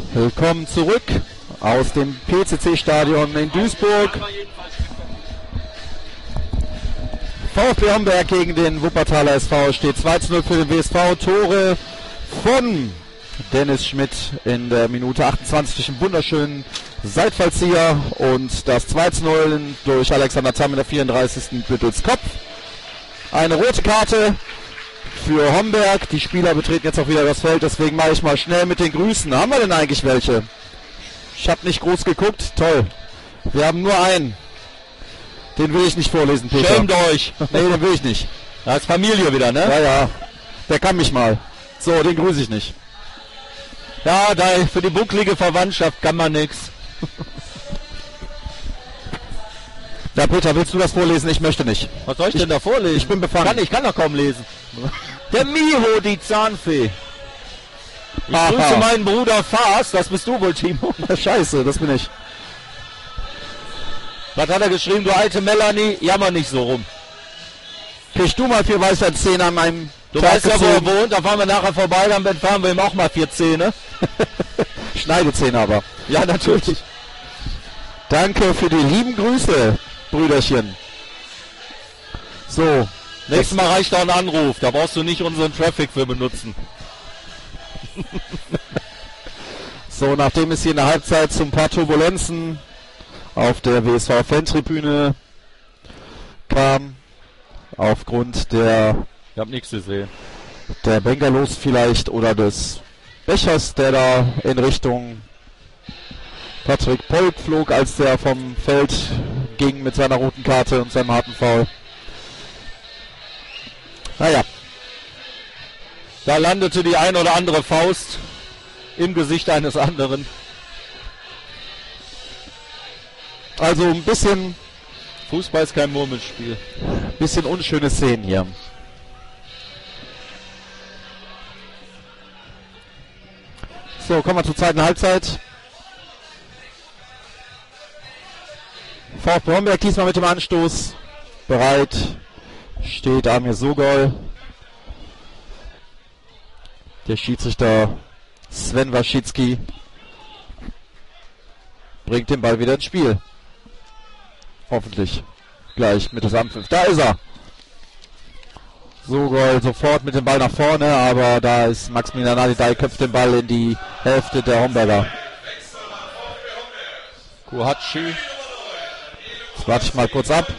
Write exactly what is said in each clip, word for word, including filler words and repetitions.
Willkommen zurück aus dem P C C-Stadion in Duisburg. VfB Homberg gegen den Wuppertaler S V steht zwei zu null für den W S V. Tore von Dennis Schmidt in der Minute achtundzwanzig durch einen wunderschönen Seitfallzieher und das zwei zu null durch Alexander Tamm in der vierunddreißigsten mittels Kopf. Eine rote Karte für Homberg. Die Spieler betreten jetzt auch wieder das Feld, deswegen mache ich mal schnell mit den Grüßen. Haben wir denn eigentlich welche? Ich habe nicht groß geguckt. Toll. Wir haben nur einen. Den will ich nicht vorlesen, Peter. Schämt euch. Nee, den will ich nicht. Das ist Familie wieder, ne? Ja, ja. Der kann mich mal. So, den grüße ich nicht. Ja, da für die bucklige Verwandtschaft kann man nix. Ja, Peter, willst du das vorlesen? Ich möchte nicht. Was soll ich, ich denn da vorlesen? Ich bin befangen. Kann, ich kann doch kaum lesen. Der Miho, die Zahnfee. Ich Aha. grüße meinen Bruder Fas, das bist du wohl, Timo. Scheiße, das bin ich. Was hat er geschrieben? Du alte Melanie, jammer nicht so rum. Kriegst du mal vier Weisheitszähne an meinem Du Tag weißt ja, wo er gezogen? wohnt, da fahren wir nachher vorbei, dann fahren wir ihm auch mal vier Zähne. Schneidezähne aber. Ja, natürlich. Danke für die lieben Grüße, Brüderchen. So. Nächstes Mal reicht auch ein Anruf, da brauchst du nicht unseren Traffic für benutzen. So, nachdem es hier in der Halbzeit zu ein paar Turbulenzen auf der W S V-Fantribüne kam, aufgrund der, Ich hab nichts gesehen. der Bengalos vielleicht oder des Bechers, der da in Richtung Patrick Polk flog, als der vom Feld ging mit seiner roten Karte und seinem harten Foul. Naja. Da landete die ein oder andere Faust im Gesicht eines anderen. Also ein bisschen, Fußball ist kein Murmelspiel. bisschen unschöne Szenen hier. So, kommen wir zur zweiten Halbzeit. VfB Homberg diesmal mit dem Anstoß. Bereit steht Amir Sogol. Der Schiedsrichter Sven Waschitski bringt den Ball wieder ins Spiel. Hoffentlich gleich mit des Anpfiff. Da ist er. Sogol sofort mit dem Ball nach vorne, aber da ist Maximilian Nadidai, köpft den Ball in die Hälfte der Homberger. Kuhatschi. Jetzt warte ich mal kurz ab.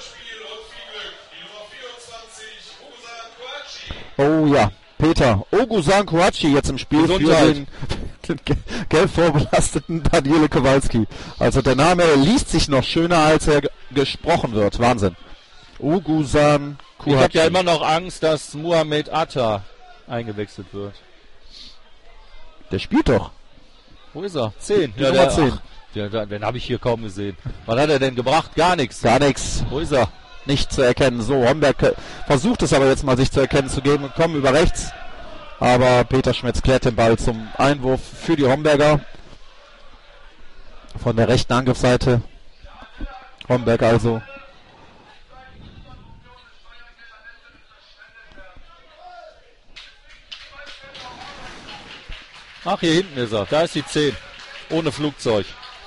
Oh ja, Peter. Ogusan Kuhatschi jetzt im Spiel Gesundheit. für den, den gelb vorbelasteten Daniele Kowalski. Also der Name liest sich noch schöner, als er g- gesprochen wird. Wahnsinn. Ogusan Ich habe Kuhatschi. ja immer noch Angst, dass Muhammad Atta eingewechselt wird. Der spielt doch. Wo ist er? zehn. Die Nummer zehn. Ja, den den habe ich hier kaum gesehen. Was hat er denn gebracht? Gar nichts. Gar nichts. Wo ist er? Nicht zu erkennen. So, Homberg äh, versucht es aber jetzt mal, sich zu erkennen zu geben und kommen über rechts. Aber Peter Schmitz klärt den Ball zum Einwurf für die Homberger. Von der rechten Angriffsseite. Homberg also. Ach, hier hinten ist er. Da ist die zehn. Ohne Flugzeug.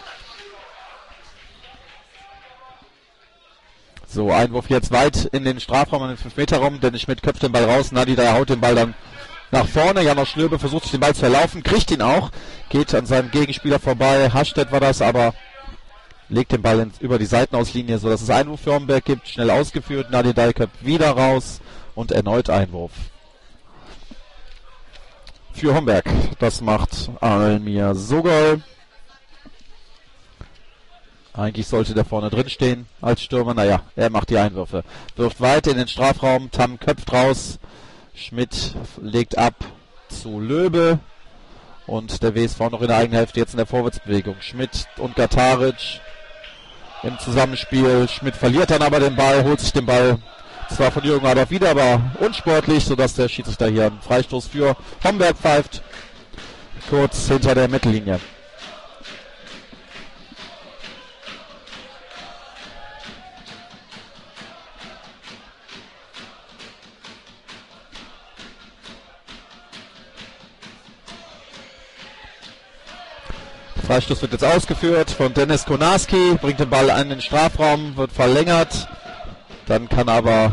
So, Einwurf jetzt weit in den Strafraum, in den fünf Meter Raum. Dennis Schmidt köpft den Ball raus. Nadi, da haut den Ball dann nach vorne. Janosch Schlöbe versucht sich den Ball zu erlaufen, kriegt ihn auch. Geht an seinem Gegenspieler vorbei. Hastedt war das, aber legt den Ball in, über die Seitenauslinie, sodass es Einwurf für Homberg gibt. Schnell ausgeführt. Nadi köpft wieder raus und erneut Einwurf für Homberg. Das macht Almir Sogol. Eigentlich sollte der vorne drin stehen als Stürmer. Naja, er macht die Einwürfe. Wirft weit in den Strafraum. Tamm köpft raus. Schmidt legt ab zu Löbe. Und der W S V noch in der eigenen Hälfte jetzt in der Vorwärtsbewegung. Schmidt und Gataric im Zusammenspiel. Schmidt verliert dann aber den Ball, holt sich den Ball zwar von Jürgen Adolf wieder, aber unsportlich, sodass der Schiedsrichter hier einen Freistoß für Homberg pfeift. Kurz hinter der Mittellinie. Freistoß wird jetzt ausgeführt von Dennis Konarski, bringt den Ball an den Strafraum, wird verlängert. Dann kann aber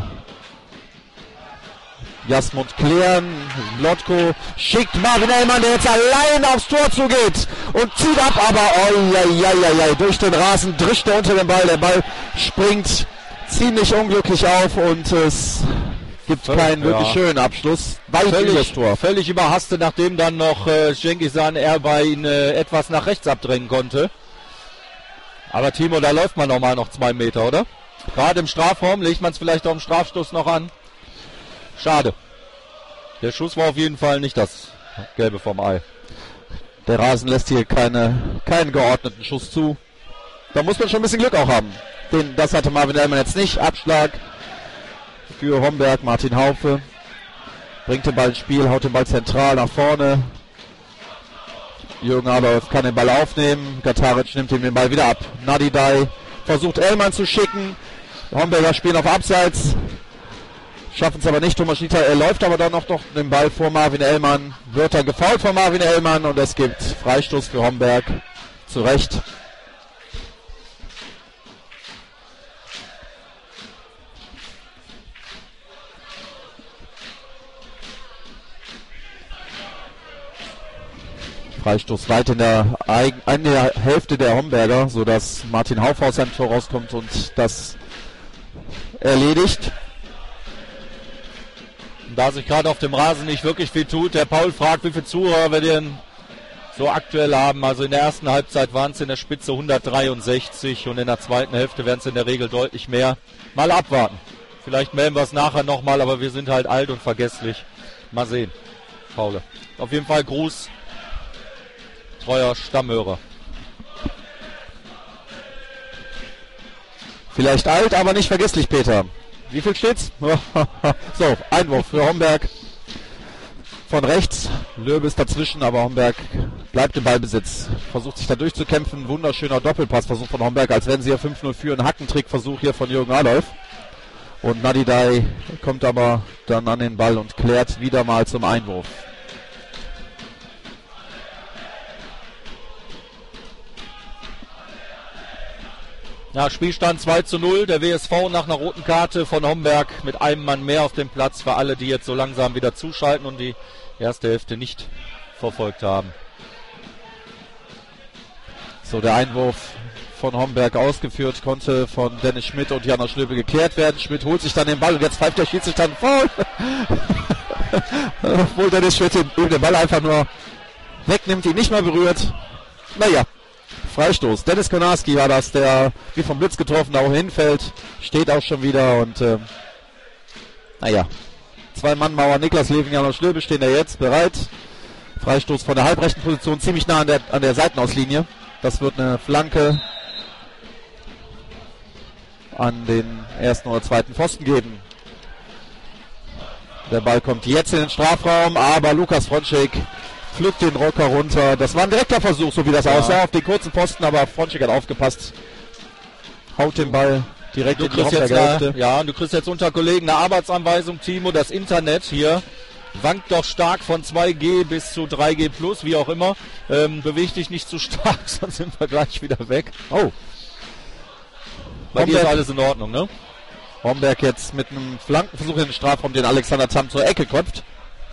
Jasmund klären. Lotko schickt Marvin Ellmann, der jetzt allein aufs Tor zugeht und zieht ab, aber oh, ja, ja, ja, ja, durch den Rasen drischt er unter den Ball. Der Ball springt ziemlich unglücklich auf und es gibt völlig, keinen wirklich ja. schönen Abschluss. Weit Völlig, übers Tor. völlig überhastet, nachdem dann noch äh, Cengiz-Han Erbay ihn äh, etwas nach rechts abdrängen konnte. Aber Timo, da läuft man nochmal noch zwei Meter, oder? Gerade im Strafraum legt man es vielleicht auch im Strafstoß noch an. Schade. Der Schuss war auf jeden Fall nicht das Gelbe vom Ei. Der Rasen lässt hier keine, keinen geordneten Schuss zu. Da muss man schon ein bisschen Glück auch haben. Den, das hatte Marvin Ellmann jetzt nicht. Abschlag für Homberg. Martin Haufe bringt den Ball ins Spiel, haut den Ball zentral nach vorne. Jürgen Adolf kann den Ball aufnehmen. Gataric nimmt ihm den Ball wieder ab. Nadidai versucht Ellmann zu schicken. Homberger spielen auf Abseits. Schaffen es aber nicht. Thomas Schnitter, er läuft aber dann noch, noch den Ball vor Marvin Ellmann. Wird dann gefoult von Marvin Ellmann und es gibt Freistoß für Homberg. Zu Recht. Freistoß weit in der, in der Hälfte der Homberger, sodass Martin Haufe aus seinem Tor rauskommt und das erledigt. Da sich gerade auf dem Rasen nicht wirklich viel tut, der Paul fragt, wie viele Zuhörer wir denn so aktuell haben. Also in der ersten Halbzeit waren es in der Spitze hundertdreiundsechzig und in der zweiten Hälfte werden es in der Regel deutlich mehr. Mal abwarten. Vielleicht melden wir es nachher nochmal, aber wir sind halt alt und vergesslich. Mal sehen, Paul. Auf jeden Fall Gruß, treuer Stammhörer. Vielleicht alt, aber nicht vergesslich, Peter. Wie viel steht's? So, Einwurf für Homberg. Von rechts. Löbe ist dazwischen, aber Homberg bleibt im Ballbesitz. Versucht sich da durchzukämpfen. Wunderschöner Doppelpassversuch von Homberg, als wenn sie ja fünf null führen. Hackentrickversuch hier von Jürgen Adolf. Und Nadidai kommt aber dann an den Ball und klärt wieder mal zum Einwurf. Ja, Spielstand zwei zu null, der W S V nach einer roten Karte von Homberg mit einem Mann mehr auf dem Platz für alle, die jetzt so langsam wieder zuschalten und die erste Hälfte nicht verfolgt haben. So, der Einwurf von Homberg ausgeführt, konnte von Dennis Schmidt und Jana Schlöbe geklärt werden. Schmidt holt sich dann den Ball und jetzt pfeift der Schiedsrichter einen Foul. Obwohl Dennis Schmidt den, den Ball einfach nur wegnimmt, ihn nicht mal berührt. Naja. Freistoß. Dennis Konarski war das, der wie vom Blitz getroffen da auch hinfällt. Steht auch schon wieder und äh, naja. Zwei-Mann-Mauer, Niklas Levin, Janosch Löbe stehen da jetzt bereit. Freistoß von der halbrechten Position, ziemlich nah an der, an der Seitenauslinie. Das wird eine Flanke an den ersten oder zweiten Pfosten geben. Der Ball kommt jetzt in den Strafraum, aber Lukas Fronschek pflückt den Rocker runter. Das war ein direkter Versuch, so wie das ja aussah, auf den kurzen Posten, aber Fronschek hat aufgepasst. Haut den Ball direkt du in die jetzt Hälfte. eine, Ja, du kriegst jetzt unter Kollegen eine Arbeitsanweisung, Timo. Das Internet hier wankt doch stark von zwei G bis zu drei G plus, wie auch immer. Ähm, beweg dich nicht zu stark, sonst sind wir gleich wieder weg. Oh. Bei dir ist alles in Ordnung, ne? Homberg jetzt mit einem Flankenversuch in den Strafraum, den Alexander Tamm zur Ecke köpft.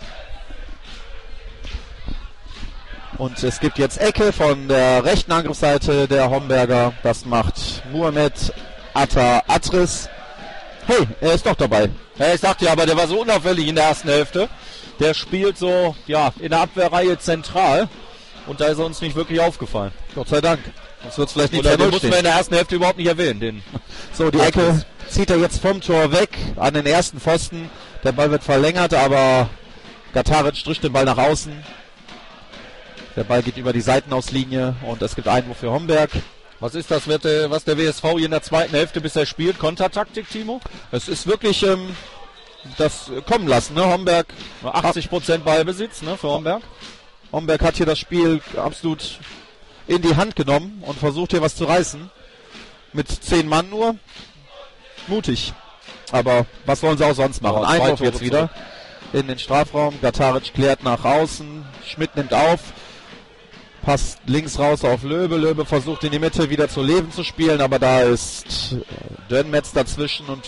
Und es gibt jetzt Ecke von der rechten Angriffsseite der Homberger. Das macht Muhammad Atta Atris. Hey, er ist doch dabei. Ja, ich sagte ja, aber der war so unauffällig in der ersten Hälfte. Der spielt so, ja, in der Abwehrreihe zentral. Und da ist er uns nicht wirklich aufgefallen. Gott sei Dank. Das wird vielleicht nicht Oder den stehen. mussten wir in der ersten Hälfte überhaupt nicht erwähnen. Den so, die Ecke zieht er jetzt vom Tor weg an den ersten Pfosten. Der Ball wird verlängert, aber Gataric stricht den Ball nach außen. Der Ball geht über die Seitenauslinie und es gibt Einwurf für Homberg. Was ist das, was der W S V hier in der zweiten Hälfte bisher spielt? Kontertaktik, Timo? Es ist wirklich ähm, das kommen lassen, ne? Homberg. achtzig Prozent Ballbesitz, ne, für Homberg. Homberg hat hier das Spiel absolut in die Hand genommen und versucht hier was zu reißen. Mit zehn Mann nur. Mutig. Aber was wollen sie auch sonst machen? Ja, Einwurf jetzt zurück. wieder in den Strafraum. Gataric klärt nach außen. Schmidt nimmt auf. Passt links raus auf Löbe. Löbe versucht in die Mitte wieder zu Leven zu spielen, aber da ist Dönmetz dazwischen und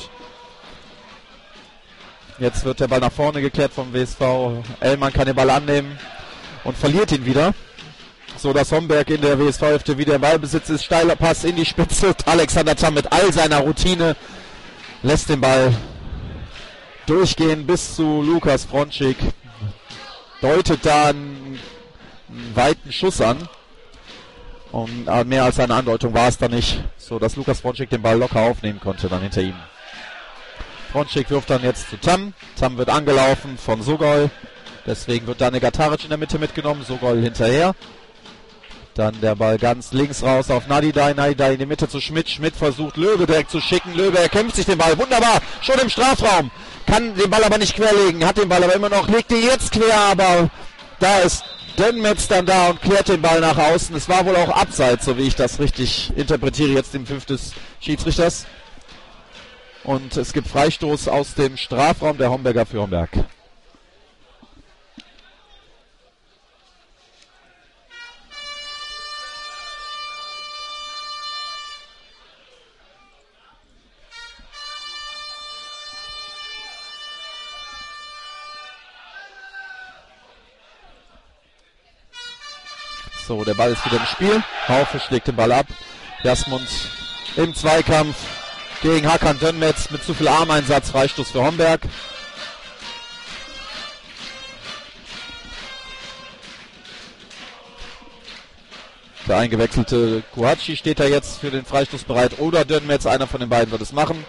jetzt wird der Ball nach vorne gekehrt vom W S V. Ellmann kann den Ball annehmen und verliert ihn wieder. So dass Homberg in der W S V-Hälfte wieder im Ballbesitz ist. Steiler Pass in die Spitze. Alexander Tamm mit all seiner Routine lässt den Ball durchgehen bis zu Lukas Frontschik. Deutet da einen, einen weiten Schuss an. Und mehr als eine Andeutung war es da nicht. So dass Lukas Frontschik den Ball locker aufnehmen konnte dann hinter ihm. Frontschik wirft dann jetzt zu Tamm. Tamm wird angelaufen von Sogol. Deswegen wird Dane Gataric in der Mitte mitgenommen. Sogol hinterher. Dann der Ball ganz links raus auf Nadidai. Nadidai in die Mitte zu Schmidt. Schmidt versucht Löwe direkt zu schicken. Löwe erkämpft sich den Ball. Wunderbar. Schon im Strafraum. Kann den Ball aber nicht querlegen. Hat den Ball aber immer noch. Legt ihn jetzt quer. Aber da ist Dönmetz dann da und klärt den Ball nach außen. Es war wohl auch abseits, so wie ich das richtig interpretiere jetzt im Pfiff des Schiedsrichters. Und es gibt Freistoß aus dem Strafraum der Homberger für Homberg. So, der Ball ist wieder im Spiel. Haufe schlägt den Ball ab. Jasmund im Zweikampf gegen Hakan Dönmetz mit zu viel Armeinsatz. Freistoß für Homberg. Der eingewechselte Kuhatschi steht da jetzt für den Freistoß bereit. Oder Dönmetz, einer von den beiden wird es machen.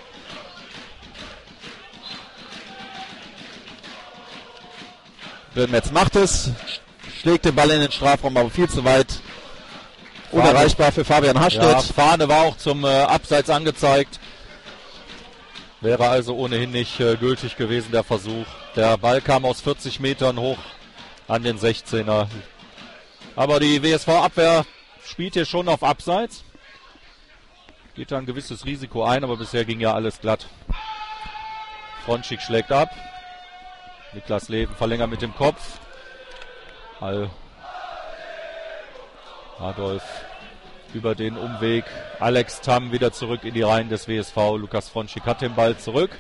Dönmetz macht es. Schlägt den Ball in den Strafraum, aber viel zu weit. Unerreichbar für Fabian Hastedt. Ja, Fahne war auch zum äh, Abseits angezeigt. Wäre also ohnehin nicht äh, gültig gewesen, der Versuch. Der Ball kam aus vierzig Metern hoch an den sechzehner. Aber die W S V-Abwehr spielt hier schon auf Abseits. Geht da ein gewisses Risiko ein, aber bisher ging ja alles glatt. Frontschik schlägt ab. Niklas Leven verlängert mit dem Kopf. All Adolf über den Umweg. Alex Tamm wieder zurück in die Reihen des W S V. Lukas Frontschik hat den Ball zurück.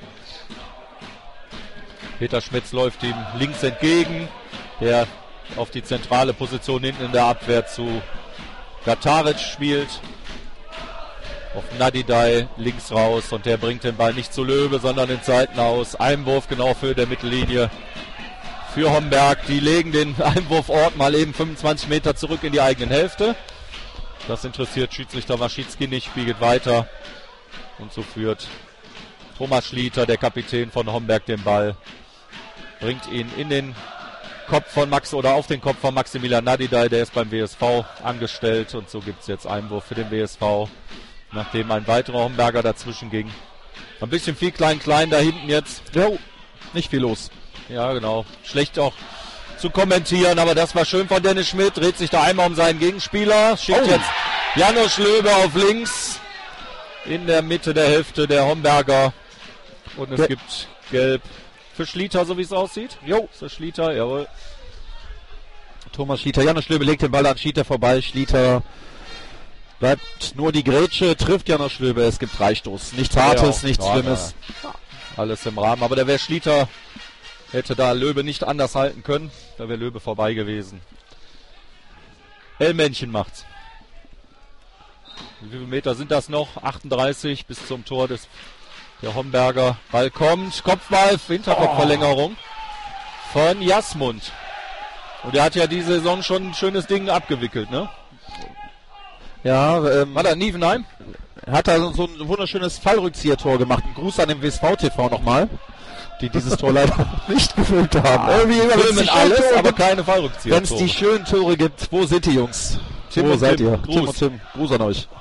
Peter Schmitz läuft ihm links entgegen. Der auf die zentrale Position hinten in der Abwehr zu Gataric spielt. Auf Nadidai links raus und der bringt den Ball nicht zu Löwe, sondern ins Seitenhaus. Einwurf genau für der Mittellinie. Für Homberg, die legen den Einwurfort mal eben fünfundzwanzig Meter zurück in die eigenen Hälfte. Das interessiert Schiedsrichter Waschitzki nicht, spielt weiter. Und so führt Thomas Schlieter, der Kapitän von Homberg, den Ball. Bringt ihn in den Kopf von Max oder auf den Kopf von Maximilian Nadidai, der ist beim W S V angestellt. Und so gibt es jetzt Einwurf für den W S V, nachdem ein weiterer Homberger dazwischen ging. Ein bisschen viel klein-klein da hinten jetzt. Jo, nicht viel los. Ja, genau. Schlecht auch zu kommentieren, aber das war schön von Dennis Schmidt. Dreht sich da einmal um seinen Gegenspieler. Schickt oh. jetzt Janusz Löwe auf links. In der Mitte der Hälfte der Homberger. Und es Ge- gibt Gelb für Schlieter, so wie es aussieht. Jo, ist das Schlieter, jawohl. Thomas Schlieter. Janusz Löwe legt den Ball an Schlieter vorbei. Schlieter bleibt nur die Grätsche. Trifft Janusz Löwe. Es gibt Freistoß. Nichts Hartes, ja, nichts ja, Schlimmes. Ja. Alles im Rahmen. Aber der wäre Schlieter... Hätte da Löwe nicht anders halten können. Da wäre Löwe vorbei gewesen. L-Männchen macht's. Wie viele Meter sind das noch? achtunddreißig bis zum Tor des der Homberger. Ball kommt. Kopfball, Hinterkopfverlängerung von Jasmund. Und er hat ja diese Saison schon ein schönes Ding abgewickelt, ne? Ja, ähm, war da Nievenheim? Hat da so ein wunderschönes Fallrückzieher-Tor gemacht. Ein Gruß an den W S V T V nochmal, die dieses Tor leider nicht gefilmt haben. Ah, irgendwie filmen alles, Tore aber keine Fallrückzieher. Wenn es die schönen Tore gibt, wo sind die Jungs? Tim wo und seid Tim. ihr? Gruß. Tim und Tim, Gruß an euch.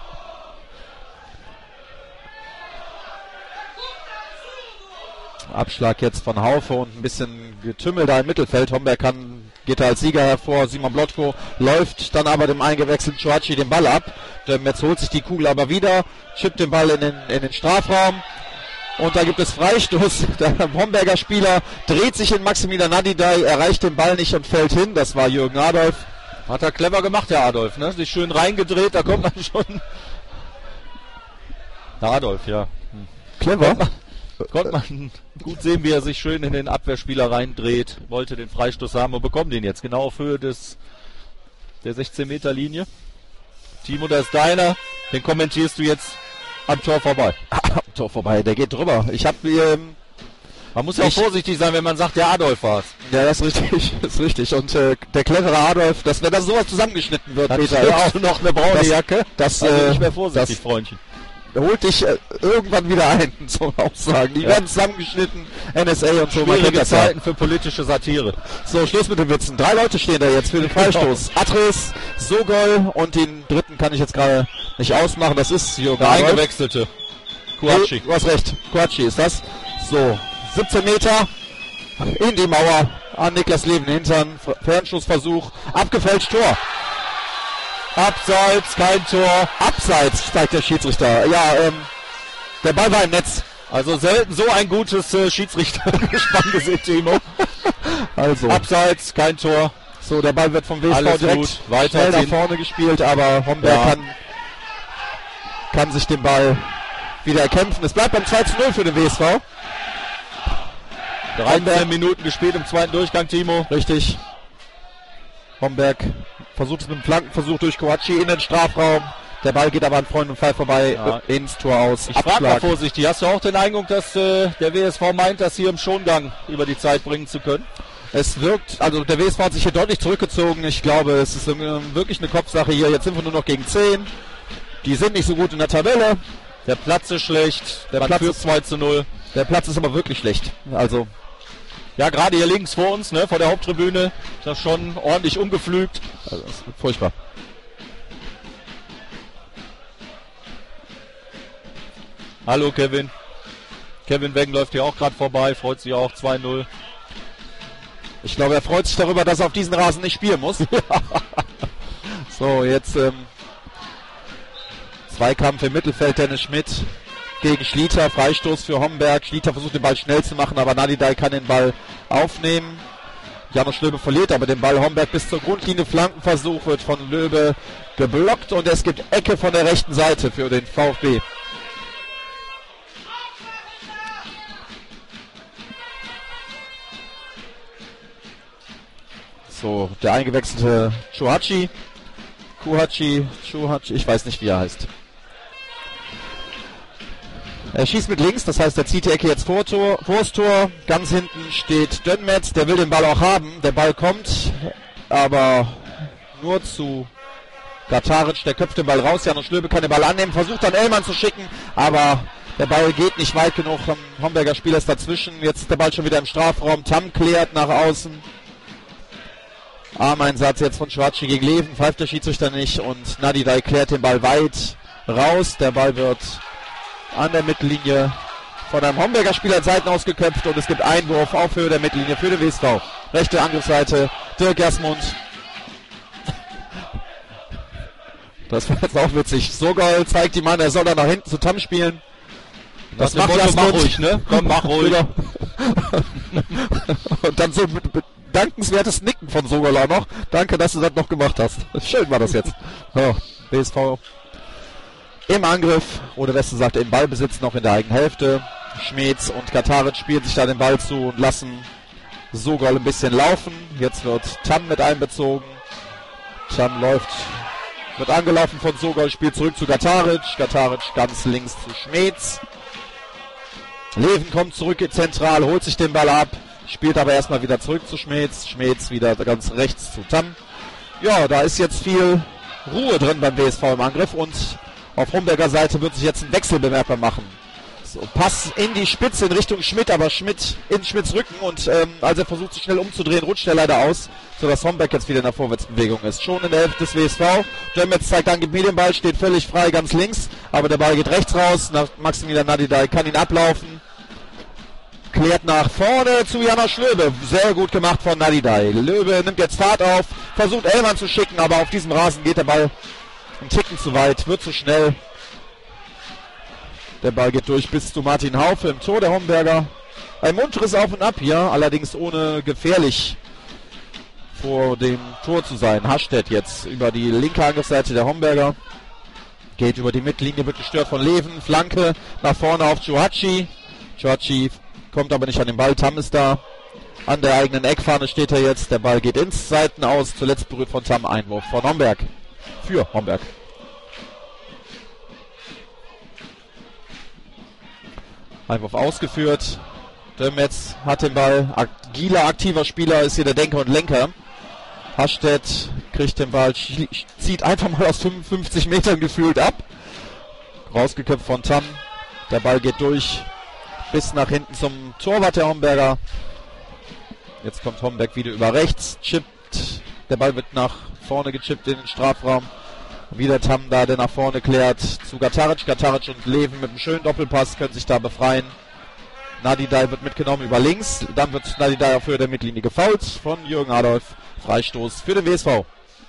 Abschlag jetzt von Haufe und ein bisschen Getümmel da im Mittelfeld. Homberg kann, geht da als Sieger hervor. Simon Blotko läuft dann aber dem eingewechselten Choachi den Ball ab. Jetzt holt sich die Kugel aber wieder, chippt den Ball in den, in den Strafraum. Und da gibt es Freistoß. Der Homberger Spieler dreht sich in Maximilian Nadidai, erreicht den Ball nicht und fällt hin. Das war Jürgen Adolf. Hat er clever gemacht, der Adolf, ne? Sich schön reingedreht, da kommt man schon. Der Adolf, ja. Hm. Clever. Konnte man gut sehen, wie er sich schön in den Abwehrspieler reindreht. Wollte den Freistoß haben und bekommt den jetzt genau auf Höhe des, der sechzehn Meter Linie. Timo, das ist deiner. Den kommentierst du jetzt am Tor vorbei. Am Tor vorbei, der geht drüber. Ich habe ähm, Man muss ja auch vorsichtig sein, wenn man sagt, der Adolf war's. Ja, das ist richtig, das ist richtig. Und äh, der clevere Adolf, dass wenn da sowas zusammengeschnitten wird, Dann Peter, ja, auch noch eine braune das, Jacke. Das, also äh, nicht mehr vorsichtig, das Freundchen. Holt dich äh, irgendwann wieder ein, so Aussagen. Die ja. werden zusammengeschnitten, N S A und so. Schwierige Zeiten ja. für politische Satire. So, Schluss mit den Witzen. Drei Leute stehen da jetzt für den Freistoß. Atris, Sogol und den dritten kann ich jetzt gerade nicht ausmachen. Das ist Jürgen Der eingewechselte. Kuatschi. Hey, du hast recht. Kuatschi ist das. So, siebzehn Meter in die Mauer an Niklas Leven Hintern. Fernschussversuch. Abgefälscht, Tor. Abseits, kein Tor. Abseits, zeigt der Schiedsrichter. Ja, ähm, der Ball war im Netz. Also selten so ein gutes äh, Schiedsrichtergespann gesehen, Timo. Also. Abseits, kein Tor. So, der Ball wird vom W S V Alles direkt gut. Weiter schnell nach vorne gespielt, aber Homberg ja. kann, kann sich den Ball wieder erkämpfen. Es bleibt beim zwei zu null für den W S V. dreizehn Minuten gespielt im zweiten Durchgang, Timo. Richtig. Homberg versucht es mit dem Flankenversuch durch Kuatschi in den Strafraum. Der Ball geht aber an Freund und Fall vorbei ja. äh, ins Tor aus. Ich frage mal vorsichtig, hast du auch den Eindruck, dass äh, der W S V meint, das hier im Schongang über die Zeit bringen zu können? Es wirkt, also der W S V hat sich hier deutlich zurückgezogen. Ich glaube, es ist äh, wirklich eine Kopfsache hier. Jetzt sind wir nur noch gegen zehn. Die sind nicht so gut in der Tabelle. Der Platz ist schlecht. Der Platz ist zwei zu null. Der Platz ist aber wirklich schlecht. Also ja, gerade hier links vor uns, ne, vor der Haupttribüne, ist das schon ordentlich umgepflügt. Also, das ist furchtbar. Hallo Kevin. Kevin Weggen läuft hier auch gerade vorbei, freut sich auch zwei null. Ich glaube, er freut sich darüber, dass er auf diesen Rasen nicht spielen muss. So, jetzt ähm, Zweikampf im Mittelfeld, Dennis Schmidt gegen Schlieter, Freistoß für Homberg. Schlieter versucht den Ball schnell zu machen, aber Nadidai kann den Ball aufnehmen. Janusz Löbe verliert aber den Ball. Homberg bis zur Grundlinie. Flankenversuch wird von Löbe geblockt und es gibt Ecke von der rechten Seite für den VfB. So, der eingewechselte Chuhachi. Kuhachi, Chuhachi, ich weiß nicht, wie er heißt. Er schießt mit links, das heißt, er zieht die Ecke jetzt vor Tor, vors Tor. Ganz hinten steht Dönmetz, der will den Ball auch haben. Der Ball kommt, aber nur zu Gataric, der köpft den Ball raus. Janusz Löbe kann den Ball annehmen, versucht dann Ellmann zu schicken, aber der Ball geht nicht weit genug. Homberger Spieler ist dazwischen. Jetzt ist der Ball schon wieder im Strafraum. Tam klärt nach außen. Armeinsatz jetzt von Schwarzi gegen Leven, pfeift der Schiedsrichter nicht und Nadidai klärt den Ball weit raus. Der Ball wird an der Mittellinie von einem Homberger Spieler Seiten ausgeköpft und es gibt Einwurf auf Höhe der Mittellinie für den W S V. Rechte Angriffsseite, Dirk Jasmund. Das war jetzt auch witzig. Sogol zeigt ihm an, er soll da nach hinten zu Tam spielen. Das, das macht Jasmund. Mach ruhig, ne? Komm, mach ruhig. Und dann so mit dankenswertes Nicken von Sogol auch noch. Danke, dass du das noch gemacht hast. Schön war das jetzt. Oh, W S V im Angriff. Oder Weste sagt im Ballbesitz noch in der eigenen Hälfte. Schmeetz und Gataric spielen sich da den Ball zu und lassen Sogol ein bisschen laufen. Jetzt wird Tam mit einbezogen. Tam läuft, wird angelaufen von Sogol, spielt zurück zu Gataric. Gataric ganz links zu Schmeetz. Leven kommt zurück zentral, holt sich den Ball ab. Spielt aber erstmal wieder zurück zu Schmeetz. Schmeetz wieder ganz rechts zu Tam. Ja, da ist jetzt viel Ruhe drin beim W S V im Angriff und auf Homberger Seite wird sich jetzt ein Wechsel bemerkbar machen. So, Pass in die Spitze in Richtung Schmidt, aber Schmidt in Schmidts Rücken und ähm, als er versucht sich schnell umzudrehen, rutscht er leider aus, sodass Homberg jetzt wieder in der Vorwärtsbewegung ist. Schon in der Hälfte des W S V. Dönmetz zeigt an, gibt mir den Ball, steht völlig frei ganz links, aber der Ball geht rechts raus. Nach Maximilian Nadidai kann ihn ablaufen. Klärt nach vorne zu Janusz Löbe. Sehr gut gemacht von Nadidai. Löbe nimmt jetzt Fahrt auf, versucht Ellmann zu schicken, aber auf diesem Rasen geht der Ball einen Ticken zu weit, wird zu schnell. Der Ball geht durch bis zu Martin Haufe im Tor der Homberger. Ein munteres Auf und Ab hier, allerdings ohne gefährlich vor dem Tor zu sein. Hastedt jetzt über die linke Angriffsseite der Homberger. Geht über die Mittellinie, wird gestört von Leven. Flanke nach vorne auf Chuhachi. Chuhachi kommt aber nicht an den Ball. Tam ist da. An der eigenen Eckfahne steht er jetzt. Der Ball geht ins Seiten aus. Zuletzt berührt von Tam. Einwurf von Homberg. Für Homberg. Einwurf ausgeführt. Dömetz hat den Ball. Agiler, aktiver Spieler ist hier der Denker und Lenker. Hastedt kriegt den Ball, zieht einfach mal aus fünfundfünfzig Metern gefühlt ab. Rausgeköpft von Tam. Der Ball geht durch bis nach hinten zum Torwart der Homberger. Jetzt kommt Homberg wieder über rechts, chippt. Der Ball wird nach vorne gechippt in den Strafraum. Wieder Tam da, der nach vorne klärt zu Gataric. Gataric und Leven mit einem schönen Doppelpass können sich da befreien. Nadidai wird mitgenommen über links. Dann wird Nadidai auf Höhe der Mittellinie gefoult von Jürgen Adolf. Freistoß für den W S V.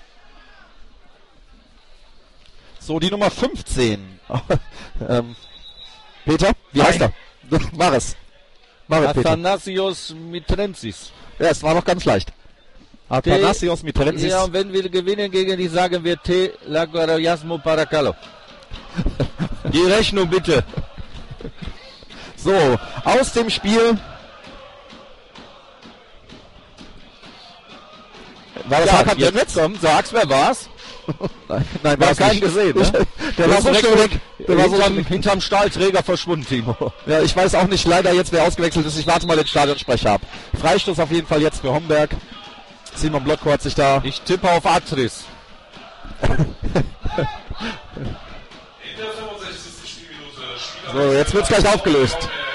So, die Nummer fünfzehn. ähm, Peter, wie Nein. heißt er? War es. War es, Peter. Athanasios Mitrensis. Ja, es war noch ganz leicht. Athanasios Mitrensis. Ja, und wenn wir gewinnen gegen die, sagen wir Te Laguarayasmo Paracalo. Die Rechnung bitte. So, aus dem Spiel. War das Ja, Hakan jetzt Dömetz? komm, sag's, wer war's? Nein, nein, Wir war haben es keinen nicht. gesehen, ne? Der war so schnell weg. Der war so hinterm, schnell. hinterm Stahlträger verschwunden, Timo. Ja, ich weiß auch nicht leider jetzt, wer ausgewechselt ist. Ich warte mal den Stadionsprecher ab. Freistoß auf jeden Fall jetzt für Homberg. Simon Blotko hat sich da... Ich tippe auf Atris. So, jetzt wird's gleich aufgelöst.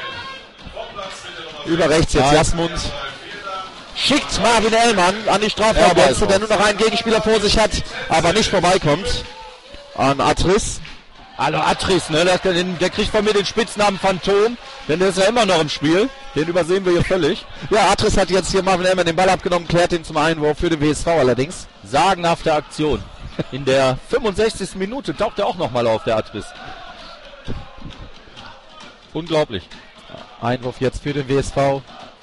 Über rechts jetzt Jasmund. Schickt Marvin Ellmann an die Strafraumgrenze, Ja, der nur noch einen Gegenspieler vor sich hat, aber nicht vorbeikommt. An Atris. Hallo Atris, ne? Der, der, der kriegt von mir den Spitznamen Phantom, denn der ist ja immer noch im Spiel. Den übersehen wir hier völlig. Ja, Atris hat jetzt hier Marvin Ellmann den Ball abgenommen, klärt ihn zum Einwurf für den W S V allerdings. Sagenhafte Aktion. In der fünfundsechzigsten Minute taucht er auch nochmal auf, der Atris. Unglaublich. Einwurf jetzt für den W S V.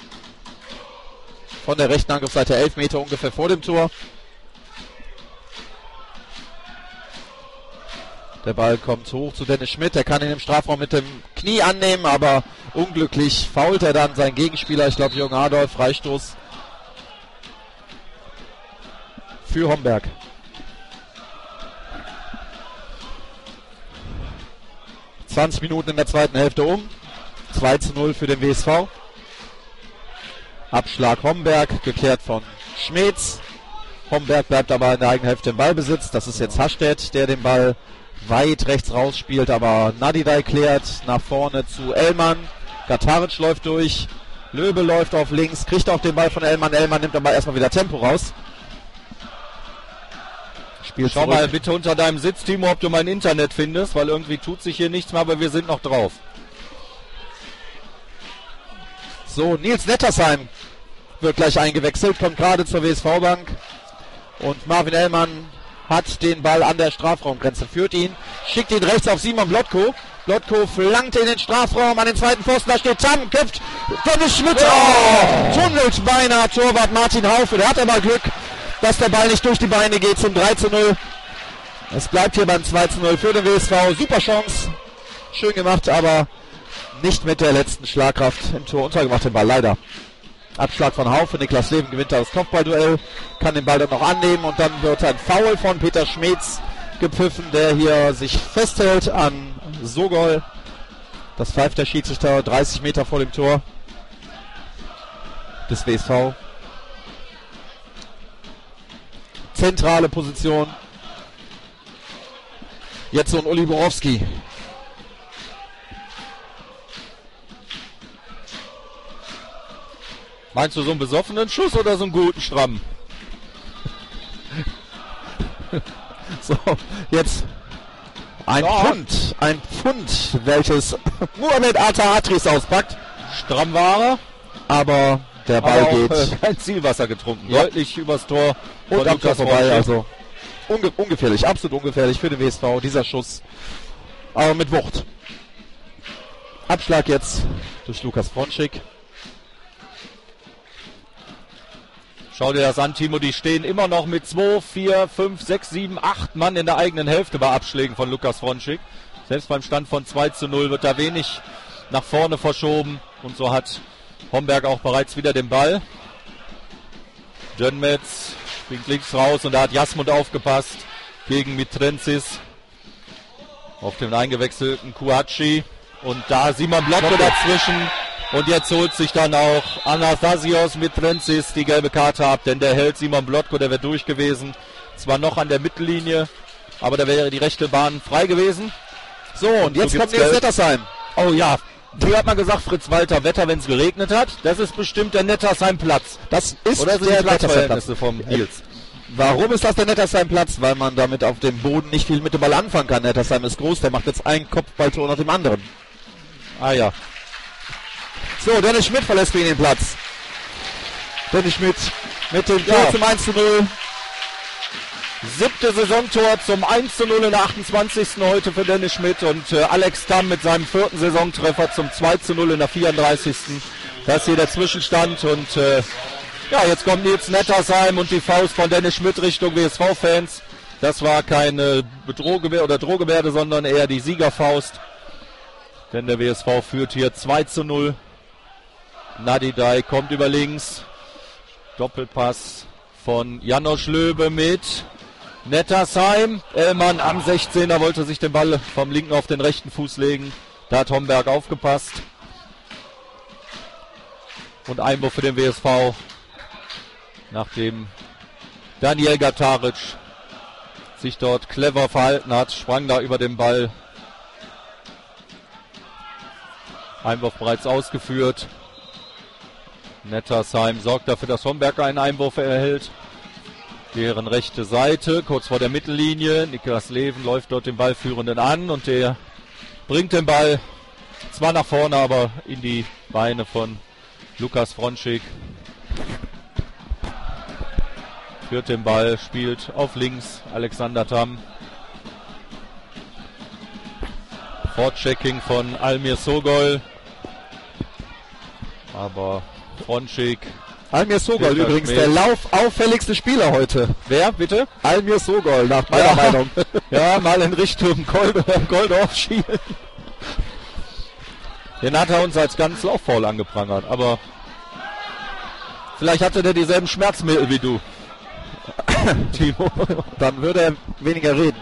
Von der rechten Angriffsseite elf Meter ungefähr vor dem Tor. Der Ball kommt hoch zu Dennis Schmidt. Der kann ihn im Strafraum mit dem Knie annehmen, aber unglücklich fault er dann seinen Gegenspieler. Ich glaube, Jürgen Adolf, Freistoß für Homberg. zwanzig Minuten in der zweiten Hälfte um. zwei zu null für den W S V. Abschlag Homberg, geklärt von Schmetz. Homberg bleibt aber in der eigenen Hälfte im Ballbesitz. Das ist jetzt Hastedt, der den Ball weit rechts rausspielt, aber Nadidai klärt nach vorne zu Ellmann. Gataric läuft durch. Löbe läuft auf links, kriegt auch den Ball von Ellmann. Ellmann nimmt aber erstmal wieder Tempo raus. Spiel Schau zurück. mal bitte unter deinem Sitz, Timo, ob du mein Internet findest, weil irgendwie tut sich hier nichts mehr, aber wir sind noch drauf. So, Nils Nettersheim wird gleich eingewechselt, kommt gerade zur W S V-Bank. Und Marvin Ellmann hat den Ball an der Strafraumgrenze, führt ihn, schickt ihn rechts auf Simon Blotko. Blotko flankt in den Strafraum an den zweiten Pfosten, da steht Tam, köpft Dennis Schmidt, oh, tunnelt beinahe Torwart Martin Haufe, der hat aber Glück, dass der Ball nicht durch die Beine geht zum drei zu null. Es bleibt hier beim zwei zu null für den W S V, super Chance, schön gemacht, aber nicht mit der letzten Schlagkraft im Tor untergebracht, den Ball leider. Abschlag von Haufe, Niklas Leven gewinnt das Kopfballduell, kann den Ball dann noch annehmen und dann wird ein Foul von Peter Schmetz gepfiffen, der hier sich festhält an Sogol. Das pfeift der Schiedsrichter dreißig Meter vor dem Tor des W S V. Zentrale Position. Jetzt so ein Uli Borowski. Meinst du so einen besoffenen Schuss oder so einen guten Stramm? So, jetzt ein Ja. Pfund, ein Pfund, welches Muhammad Atta Atris auspackt, Strammware, aber der Ball aber auch, geht äh, kein Zielwasser getrunken. Ja. Deutlich übers Tor. und von am Tor Lukas vorbei, Ronche. also unge ungefährlich, absolut ungefährlich für den W S V, dieser Schuss, aber mit Wucht. Abschlag jetzt durch Lukas Fronschik. Schau dir das an, Timo, die stehen immer noch mit zwei, vier, fünf, sechs, sieben, acht Mann in der eigenen Hälfte bei Abschlägen von Lukas Fronschik. Selbst beim Stand von zwei zu null wird da wenig nach vorne verschoben. Und so hat Homberg auch bereits wieder den Ball. Dönmetz springt links raus und da hat Jasmund aufgepasst gegen Mitrenzis auf den eingewechselten Kuachi. Und da Simon Blotko dazwischen. Und jetzt holt sich dann auch Anastasios Mitrenzis die gelbe Karte ab, denn der hält Simon Blotko, der wäre durch gewesen. Zwar noch an der Mittellinie, aber da wäre die rechte Bahn frei gewesen. So, und jetzt so kommt Nils Nettersheim. Oh ja, früher hat man gesagt, Fritz Walter, Wetter, wenn es geregnet hat. Das ist bestimmt der Nettersheim-Platz. Das ist Oder sind der die Platzverhältnisse Nettersheim-Platz vom Nils. Warum ist das der Nettersheim-Platz? Weil man damit auf dem Boden nicht viel mit dem Ball anfangen kann. Nettersheim ist groß, der macht jetzt einen Kopfballtor nach dem anderen. Ah ja. So, Dennis Schmidt verlässt für ihn den Platz. Dennis Schmidt mit dem Tor Ja. zum eins zu null. Siebte Saisontor zum eins zu null in der achtundzwanzigsten heute für Dennis Schmidt und äh, Alex Tamm mit seinem vierten Saisontreffer zum zwei zu null in der vierunddreißigsten Das ist hier der Zwischenstand und äh, ja, jetzt kommt Nils Nettersheim und die Faust von Dennis Schmidt Richtung W S V-Fans. Das war keine Bedrohgebärde oder Drohgebärde, sondern eher die Siegerfaust. Denn der W S V führt hier zwei zu null. Nadidai kommt über links. Doppelpass von Janosch Löbe mit Nettersheim. Ellmann am sechzehner wollte sich den Ball vom linken auf den rechten Fuß legen. Da hat Homberg aufgepasst. Und Einwurf für den W S V. Nachdem Daniel Gataric sich dort clever verhalten hat, sprang da über den Ball. Einwurf bereits ausgeführt. Nettersheim sorgt dafür, dass Homberg einen Einwurf erhält. Deren rechte Seite, kurz vor der Mittellinie. Niklas Leven läuft dort den Ballführenden an und der bringt den Ball zwar nach vorne, aber in die Beine von Lukas Fronschik. Führt den Ball, spielt auf links Alexander Tamm. Vorchecking von Almir Sogol. Aber Fronschik. Almir Sogol übrigens, Schmidt. der laufauffälligste Spieler heute. Wer, bitte? Almir Sogol, nach meiner Ja. Meinung. Ja, mal in Richtung Gold, Goldorf schielen. Den hat er uns als ganz lauffaul angeprangert, aber vielleicht hatte der dieselben Schmerzmittel wie du, Timo. Dann würde er weniger reden.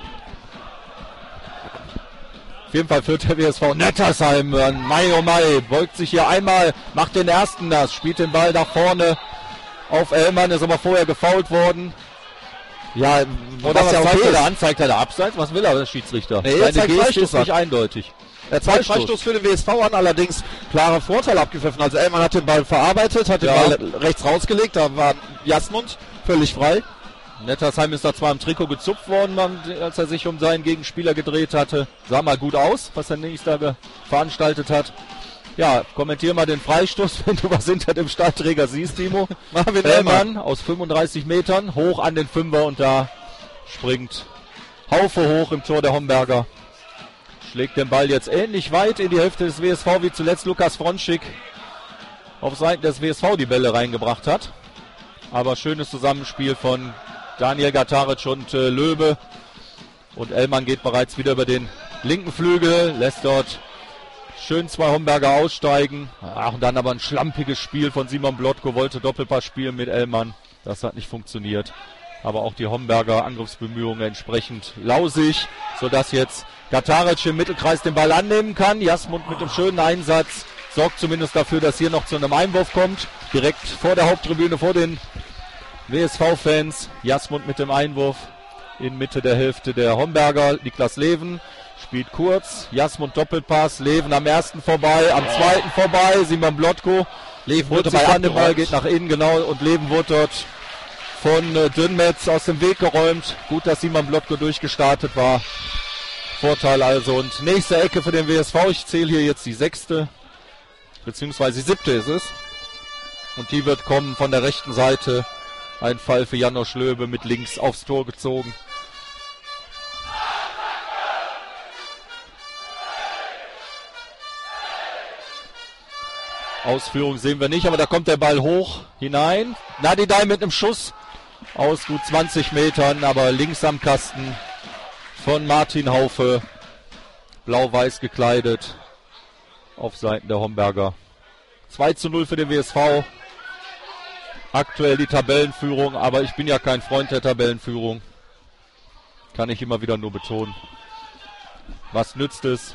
Auf jeden Fall führt der W S V Nettersheim. Mai oh Mai, beugt sich hier einmal, macht den ersten nass, spielt den Ball nach vorne auf Ellmann, ist aber vorher gefoult worden. Ja, Oder was was ja okay zeigt er ist. da an? Zeigt er da Abseits? Was will er, der Schiedsrichter? Nee, er Seine zeigt Geste Freistoß ist nicht an. eindeutig. Er zeigt Freistoß. Freistoß für den W S V an, allerdings klare Vorteil abgepfiffen. Also Ellmann hat den Ball verarbeitet, hat den Ja. Ball rechts rausgelegt, da war Jasmund völlig frei. Nettersheim ist da zwar im Trikot gezupft worden, als er sich um seinen Gegenspieler gedreht hatte. Sah mal gut aus, was er nächstes da veranstaltet hat. Ja, kommentier mal den Freistoß, wenn du was hinter dem Stahlträger siehst, Timo. Marvin Ellmann aus fünfunddreißig Metern, hoch an den Fünfer und da springt Haufe hoch im Tor der Homberger. Schlägt den Ball jetzt ähnlich weit in die Hälfte des W S V, wie zuletzt Lukas Fronschik auf Seiten des W S V die Bälle reingebracht hat. Aber schönes Zusammenspiel von Daniel Gataric und äh, Löbe. Und Ellmann geht bereits wieder über den linken Flügel, lässt dort schön zwei Homberger aussteigen. Ach, und dann aber ein schlampiges Spiel von Simon Blotko, wollte Doppelpass spielen mit Ellmann. Das hat nicht funktioniert. Aber auch die Homberger Angriffsbemühungen entsprechend lausig, sodass jetzt Gataric im Mittelkreis den Ball annehmen kann. Jasmund mit einem schönen Einsatz sorgt zumindest dafür, dass hier noch zu einem Einwurf kommt. Direkt vor der Haupttribüne, vor den W S V-Fans. Jasmund mit dem Einwurf in Mitte der Hälfte der Homberger. Niklas Leven spielt kurz. Jasmund Doppelpass. Leven am ersten vorbei, am zweiten vorbei. Simon Blotko. Leven wurde bei an den Ball, geht nach innen, genau. Und Leven wurde dort von äh, Dönmetz aus dem Weg geräumt. Gut, dass Simon Blotko durchgestartet war. Vorteil also. Und nächste Ecke für den W S V. Ich zähle hier jetzt die sechste, beziehungsweise die siebte ist es. Und die wird kommen von der rechten Seite. Ein Fall für Janosch Löbe mit links aufs Tor gezogen. Ausführung sehen wir nicht, aber da kommt der Ball hoch hinein. Nadidai mit einem Schuss aus gut zwanzig Metern, aber links am Kasten von Martin Haufe. Blau-weiß gekleidet auf Seiten der Homberger. zwei zu null für den W S V. Aktuell die Tabellenführung, aber ich bin ja kein Freund der Tabellenführung. Kann ich immer wieder nur betonen. Was nützt es?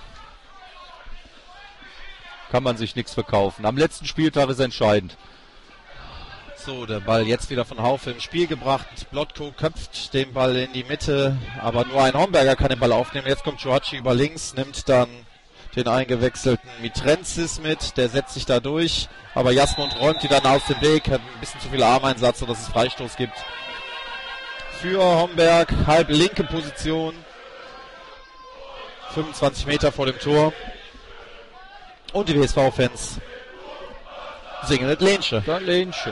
Kann man sich nichts verkaufen. Am letzten Spieltag ist entscheidend. So, der Ball jetzt wieder von Haufe im Spiel gebracht. Blotko köpft den Ball in die Mitte, aber nur ein Homberger kann den Ball aufnehmen. Jetzt kommt Joachi über links, nimmt dann den eingewechselten Mitrenzis mit. Der setzt sich da durch, aber Jasmund räumt die dann aus dem Weg. Hat ein bisschen zu viel Armeinsatz, sodass es Freistoß gibt. Für Homberg, halb linke Position. fünfundzwanzig Meter vor dem Tor. Und die W S V-Fans singen das Lähnchen. Das Lähnchen.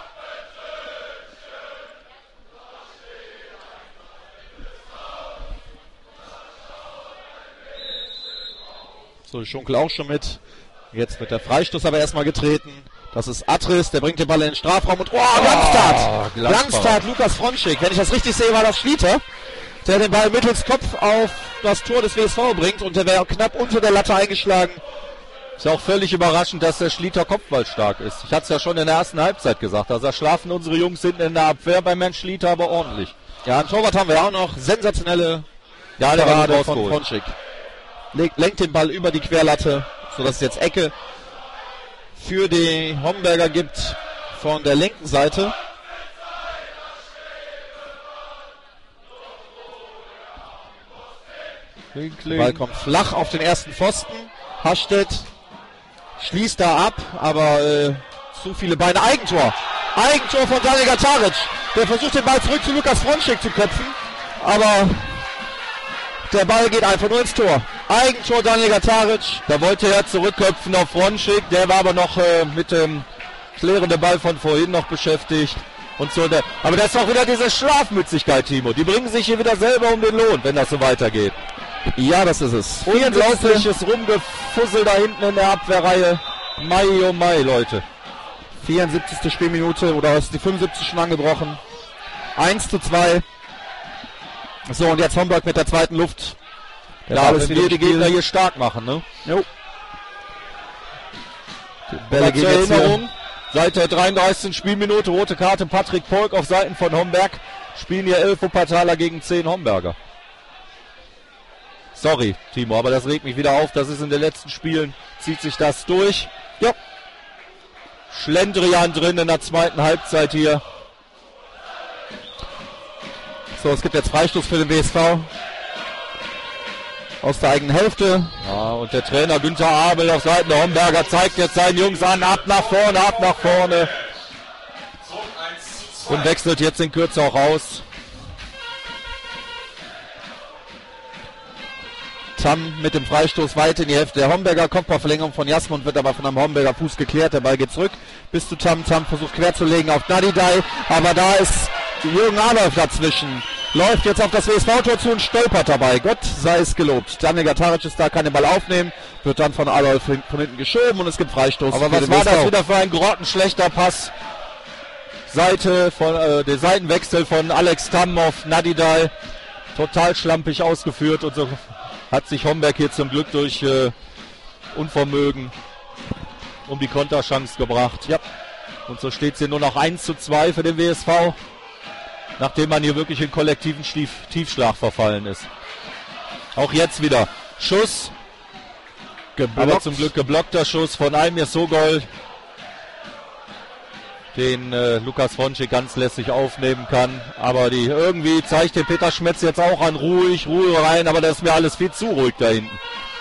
So, Schunkel auch schon mit. Jetzt wird der Freistoß aber erstmal getreten. Das ist Atris, der bringt den Ball in den Strafraum und oh, Glanztat! Oh, Glanztat, Lukas Fronschik. Wenn ich das richtig sehe, war das Schlieter, der den Ball mittels Kopf auf das Tor des W S V bringt und der wäre knapp unter der Latte eingeschlagen. Ist ja auch völlig überraschend, dass der Schlieter kopfballstark ist. Ich hatte es ja schon in der ersten Halbzeit gesagt. Also da schlafen unsere Jungs hinten in der Abwehr beim Herrn Schlieter aber ordentlich. Ja, ein Torwart haben wir auch noch. Sensationelle ja, der Parade von Fronschik. Lenkt den Ball über die Querlatte, sodass es jetzt Ecke für die Homberger gibt von der linken Seite. Der Ball kommt flach auf den ersten Pfosten. Hastedt schließt da ab, aber äh, zu viele Beine. Eigentor. Eigentor von Daniel Gataric. Der versucht den Ball zurück zu Lukas Fronschik zu köpfen, aber der Ball geht einfach nur ins Tor. Eigentor Daniel Gataric. Da wollte er zurückköpfen auf Fronschik. Der war aber noch äh, mit dem klärenden Ball von vorhin noch beschäftigt. Und so der, aber das ist auch wieder diese Schlafmützigkeit, Timo. Die bringen sich hier wieder selber um den Lohn, wenn das so weitergeht. Ja, das ist es. Unglaubliches Rumgefussel da hinten in der Abwehrreihe. Mai, oh Mai, Leute. vierundsiebzigste Spielminute oder ist die fünfundsiebzigste schon angebrochen. eins zu zwei. So, und jetzt Homberg mit der zweiten Luft. Ja, wenn wir die Gegner hier stark machen, ne? Jo. Bälle zur Erinnerung, seit der dreiunddreißigsten Spielminute, rote Karte Patrick Polk auf Seiten von Homberg. Spielen hier elf Wuppertaler gegen zehn Homberger. Sorry, Timo, aber das regt mich wieder auf. Das ist in den letzten Spielen, zieht sich das durch. Ja. Schlendrian drin in der zweiten Halbzeit hier. So, es gibt jetzt Freistoß für den W S V. Aus der eigenen Hälfte. Ja, und der Trainer Günther Abel auf Seiten der Homberger zeigt jetzt seinen Jungs an. Ab nach vorne, ab nach vorne. Und wechselt jetzt in Kürze auch aus. Tam mit dem Freistoß weit in die Hälfte der Homberger. Kopfballverlängerung von Jasmund wird aber von einem Homberger Fuß geklärt. Der Ball geht zurück bis zu Tam. Tam versucht querzulegen auf Nadidai. Aber da ist Jürgen Adolf dazwischen. Läuft jetzt auf das W S V-Tor zu und stolpert dabei. Gott sei es gelobt. Daniel Gataric ist da, kann den Ball aufnehmen. Wird dann von Adolf von hinten geschoben und es gibt Freistoß. Aber was war das wieder für ein grottenschlechter Pass? Seite von, äh, der Seitenwechsel von Alex Tam auf Nadidai. Total schlampig ausgeführt und so hat sich Homberg hier zum Glück durch äh, Unvermögen um die Konterchance gebracht. Ja. Und so steht es hier nur noch eins zu zwei für den W S V, nachdem man hier wirklich in kollektiven Stief Tiefschlag verfallen ist. Auch jetzt wieder Schuss, geblockt. Aber zum Glück geblockter Schuss von Almir Sogol, den äh, Lukas Fronschik ganz lässig aufnehmen kann. Aber die irgendwie zeigt den Peter Schmetz jetzt auch an, ruhig, Ruhe rein, aber das ist mir alles viel zu ruhig da hinten.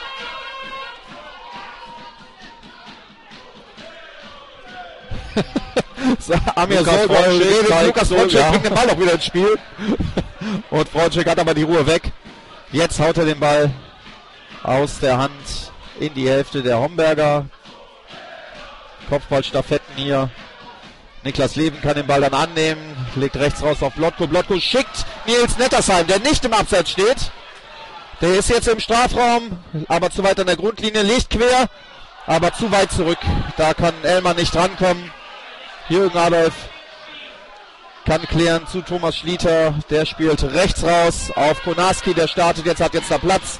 so, Amir Sogol redet, Lukas Fronschik ja. bringt den Ball auch wieder ins Spiel. Und Fronschik hat aber die Ruhe weg. Jetzt haut er den Ball aus der Hand in die Hälfte der Homberger. Kopfballstaffetten hier. Niklas Leven kann den Ball dann annehmen, legt rechts raus auf Blotko. Blotko schickt Nils Nettersheim, der nicht im Abseits steht. Der ist jetzt im Strafraum, aber zu weit an der Grundlinie, legt quer aber zu weit zurück. Da kann Ellmann nicht drankommen. Jürgen Adolf kann klären zu Thomas Schlieter. Der spielt rechts raus auf Konarski. Der startet jetzt, hat jetzt da Platz.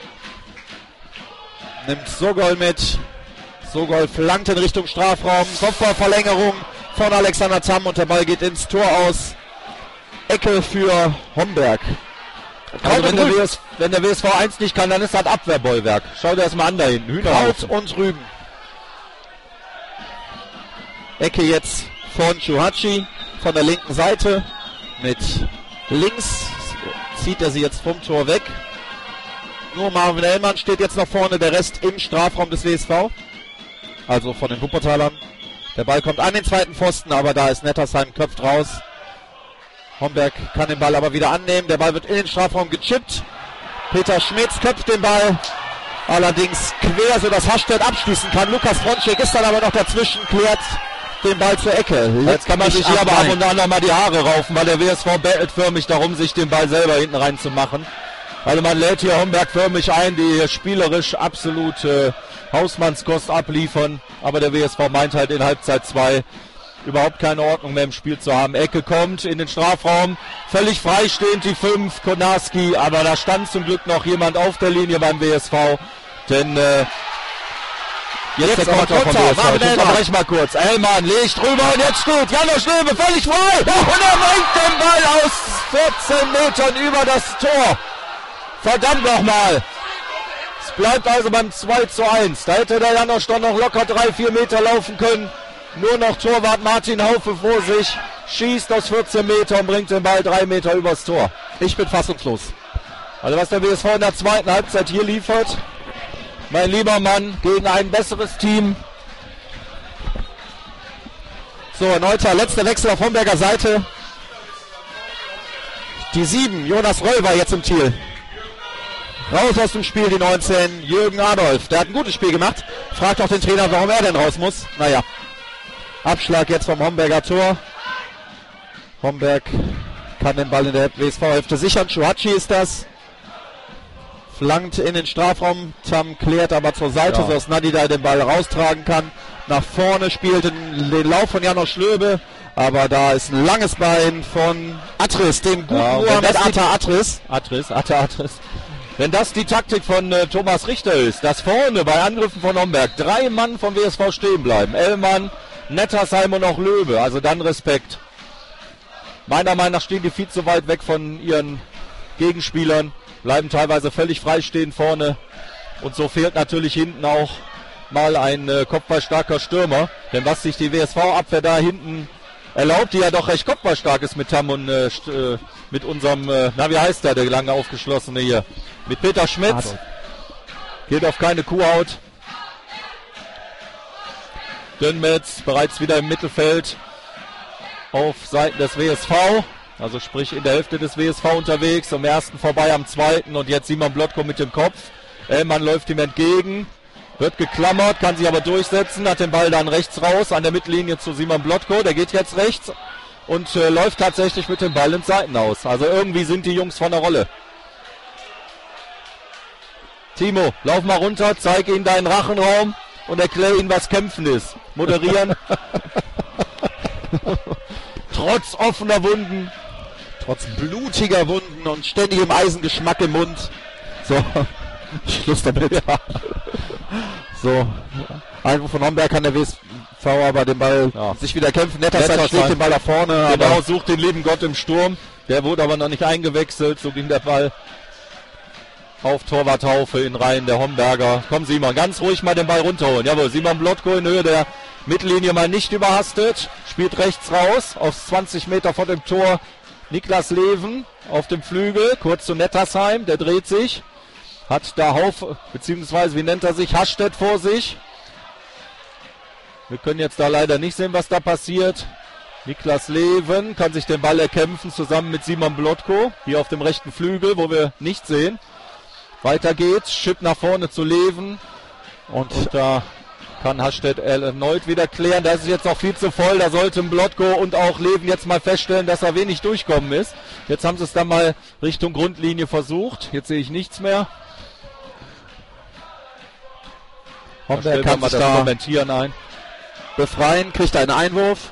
Nimmt Sogol mit. Sogol flankt in Richtung Strafraum. Kopfballverlängerung von Alexander Tamm und der Ball geht ins Tor aus. Ecke für Homberg. Also wenn der, W S, wenn der W S V eins nicht kann, dann ist das Abwehrbollwerk. Schau dir das mal an da hinten. Hühnerhaut und Rüben. Ecke jetzt von Schuhachi von der linken Seite. Mit links zieht er sie jetzt vom Tor weg. Nur Marvin Ellmann steht jetzt noch vorne, der Rest im Strafraum des W S V. Also von den Wuppertalern. Der Ball kommt an den zweiten Pfosten, aber da ist Nettersheim, köpft raus. Homberg kann den Ball aber wieder annehmen. Der Ball wird in den Strafraum gechippt. Peter Schmitz köpft den Ball. Allerdings quer, sodass Hastedt abschließen kann. Lukas Fronschek ist dann aber noch dazwischen, klärt den Ball zur Ecke. Jetzt kann man sich hier aber ab und an noch mal die Haare raufen, weil der W S V bettelt förmlich darum, sich den Ball selber hinten reinzumachen. Also man lädt hier Homberg förmlich ein, die hier spielerisch absolut äh, Hausmannskost abliefern. Aber der W S V meint halt in Halbzeit zwei überhaupt keine Ordnung mehr im Spiel zu haben. Ecke kommt in den Strafraum, völlig freistehend die fünf, Konarski, aber da stand zum Glück noch jemand auf der Linie beim W S V, denn äh, jetzt, jetzt der Konter vom W S V. Ich unterbreche mal kurz. Ellmann legt drüber und jetzt steht Janosch Löwe völlig frei und er bringt den Ball aus vierzehn Metern über das Tor. Verdammt nochmal. Es bleibt also beim zwei zu eins. Da hätte der Janosch doch noch locker drei, vier Meter laufen können. Nur noch Torwart Martin Haufe vor sich, schießt aus vierzehn Meter und bringt den Ball drei Meter übers Tor. Ich bin fassungslos. Also was der W S V in der zweiten Halbzeit hier liefert, mein lieber Mann, gegen ein besseres Team. So, erneuter letzter Wechsel auf Homberger Seite. Die sieben, Jonas Röll war jetzt im Thiel. Raus aus dem Spiel die neunzehn, Jürgen Adolf. Der hat ein gutes Spiel gemacht. Fragt auch den Trainer, warum er denn raus muss. Naja. Abschlag jetzt vom Homberger Tor. Homberg kann den Ball in der W S V-Hälfte sichern. Schuhachi ist das. Flankt in den Strafraum. Tam klärt aber zur Seite, ja, sodass Nadida den Ball raustragen kann. Nach vorne spielt den, den Lauf von Janosch Löbe. Aber da ist ein langes Bein von Atris, dem guten ja, Mohamed Atta Atris. Atris, Atta Atris. Wenn das die Taktik von äh, Thomas Richter ist, dass vorne bei Angriffen von Homberg drei Mann vom W S V stehen bleiben. Ellmann, Nettersheim und auch Löwe, also dann Respekt. Meiner Meinung nach stehen die viel zu weit weg von ihren Gegenspielern, bleiben teilweise völlig frei stehen vorne und so fehlt natürlich hinten auch mal ein äh, kopfballstarker Stürmer, denn was sich die W S V-Abwehr da hinten erlaubt, die ja doch recht kopfballstark ist mit Tam und äh, mit unserem, äh, na wie heißt der, der lange aufgeschlossene hier, mit Peter Schmitz, Adolf. Geht auf keine Kuhhaut. Dönmetz bereits wieder im Mittelfeld auf Seiten des W S V, also sprich in der Hälfte des W S V unterwegs, am ersten vorbei am zweiten und jetzt Simon Blotko mit dem Kopf. Ellmann läuft ihm entgegen, wird geklammert, kann sich aber durchsetzen, hat den Ball dann rechts raus an der Mittellinie zu Simon Blotko, der geht jetzt rechts und äh, läuft tatsächlich mit dem Ball ins Seitenaus. Also irgendwie sind die Jungs von der Rolle. Timo, lauf mal runter, zeig ihnen deinen Rachenraum und erklär ihnen, was Kämpfen ist. Moderieren. Trotz offener Wunden. Trotz blutiger Wunden und ständigem Eisengeschmack im Mund. So, Schluss damit. Ja. So, Einwurf von Homberg kann der W S V aber den Ball ja. sich wieder kämpfen. Nettersheim schlägt den Ball nach vorne. Genau, aber sucht den lieben Gott im Sturm. Der wurde aber noch nicht eingewechselt. So ging der Ball auf Torwart Haufe in Reihen der Homberger. Komm Simon, ganz ruhig mal den Ball runterholen. Jawohl, Simon Blotko in Höhe der Mittellinie mal nicht überhastet. Spielt rechts raus, auf zwanzig Meter vor dem Tor. Niklas Leven auf dem Flügel, kurz zu Nettersheim, der dreht sich. Hat da Haufe, beziehungsweise wie nennt er sich, Hastedt vor sich. Wir können jetzt da leider nicht sehen, was da passiert. Niklas Leven kann sich den Ball erkämpfen, zusammen mit Simon Blotko, hier auf dem rechten Flügel, wo wir nicht sehen. Weiter geht's, Chip nach vorne zu Leven. Und, und da kann Hastedt erneut wieder klären. Da ist es jetzt auch viel zu voll, da sollten Blotko und auch Leven jetzt mal feststellen, dass er wenig durchkommen ist. Jetzt haben sie es dann mal Richtung Grundlinie versucht. Jetzt sehe ich nichts mehr. Homberg kann sich das da Kommentieren ein. befreien, kriegt einen Einwurf.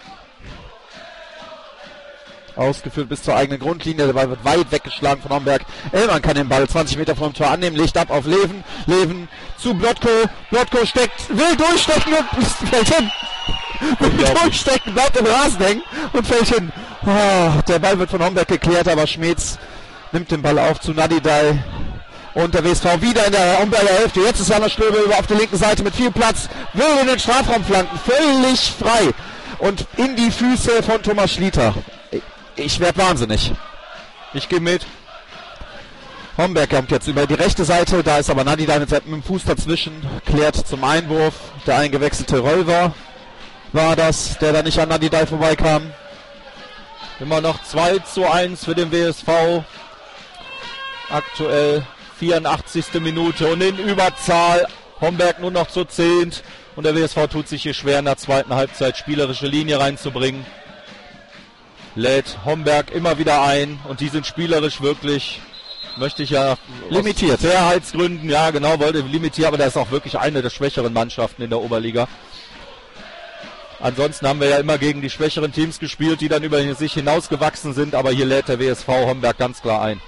Ausgeführt bis zur eigenen Grundlinie, der Ball wird weit weggeschlagen von Homberg. Ellmann kann den Ball zwanzig Meter vom Tor annehmen, legt ab auf Leven. Leven zu Blotko. Blotko steckt, will durchstecken und fällt hin. Will durchstecken, bleibt im Rasen hängen und fällt hin. Oh, der Ball wird von Homberg geklärt, aber Schmetz nimmt den Ball auf zu Nadidai. Und der W S V wieder in der Homberger Hälfte. Jetzt ist Jana Stöbel auf der linken Seite mit viel Platz. Will in den Strafraum flanken, völlig frei. Und in die Füße von Thomas Schlieter. Ich werde wahnsinnig. Ich gehe mit. Homberg kommt jetzt über die rechte Seite, da ist aber Nadidai mit dem Fuß dazwischen, klärt zum Einwurf. Der eingewechselte Rolver war das, der da nicht an Nadidai vorbeikam. Immer noch zwei zu eins für den W S V. Aktuell vierundachtzigste Minute und in Überzahl. Homberg nur noch zu zehnt. Und der W S V tut sich hier schwer in der zweiten Halbzeit spielerische Linie reinzubringen. Lädt Homberg immer wieder ein und die sind spielerisch wirklich, möchte ich ja limitiert. Aus Fairheitsgründen, ja genau, wollte limitieren, aber das ist auch wirklich eine der schwächeren Mannschaften in der Oberliga. Ansonsten haben wir ja immer gegen die schwächeren Teams gespielt, die dann über sich hinausgewachsen sind, aber hier lädt der W S V Homberg ganz klar ein.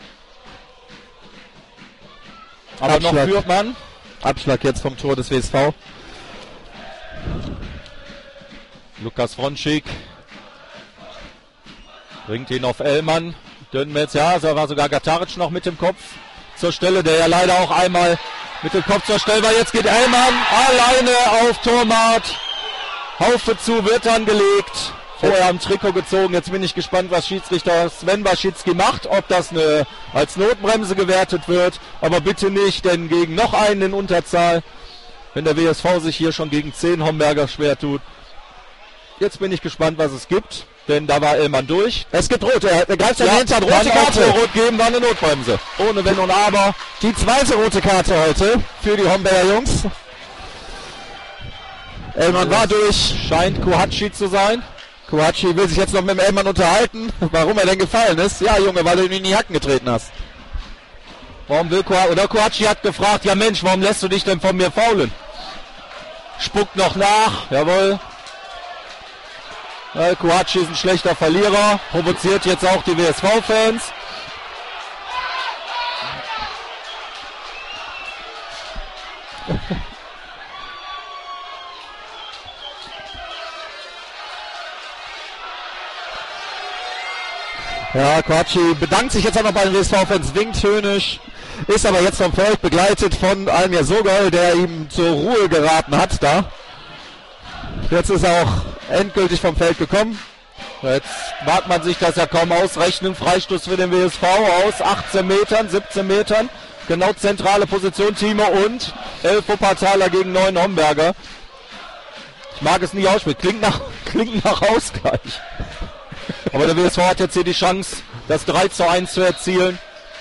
Aber Abschlag. noch führt man. Abschlag jetzt vom Tor des W S V. Lukas Fronschik bringt ihn auf Ellmann. Dönmetz, ja, da war sogar Gataric noch mit dem Kopf zur Stelle, der ja leider auch einmal mit dem Kopf zur Stelle war. Jetzt geht Ellmann alleine auf Torwart. Haufe zu, wird dann gelegt. Vorher am Trikot gezogen. Jetzt bin ich gespannt, was Schiedsrichter Sven Waschitzki macht. Ob das eine, als Notbremse gewertet wird. Aber bitte nicht, denn gegen noch einen in Unterzahl. Wenn der W S V sich hier schon gegen zehn Homberger schwer tut. Jetzt bin ich gespannt, was es gibt. Denn da war Ellmann durch. Es gibt Rot, er, er greift ja, hinter, rote Karte. Rot geben, war eine Notbremse. Ohne Wenn und Aber. Die zweite rote Karte heute für die Homberger Jungs. Ellmann war durch. Scheint Kuhatschi zu sein. Kuhatschi will sich jetzt noch mit dem Ellmann unterhalten, warum er denn gefallen ist. Ja, Junge, weil du ihn in die Hacken getreten hast. Warum will Kuhatschi, oder Kuhatschi hat gefragt, ja Mensch, warum lässt du dich denn von mir faulen? Spuckt noch nach, jawohl. Ja, Kuhatschi ist ein schlechter Verlierer, provoziert jetzt auch die W S V-Fans. Ja, Kuhatschi bedankt sich jetzt auch noch bei den W S V-Fans, winkt höhnisch, ist aber jetzt vom Feld begleitet von Almir Sogol, der ihm zur Ruhe geraten hat da. Jetzt ist er auch endgültig vom Feld gekommen. Jetzt mag man sich das ja kaum ausrechnen. Freistoß für den W S V aus achtzehn Metern, siebzehn Metern. Genau zentrale Position, Timo und elf Wuppertaler gegen neun Homberger. Ich mag es nicht aussprechen. Klingt nach, klingt nach Ausgleich. Aber der W S V hat jetzt hier die Chance, das drei zu eins zu erzielen.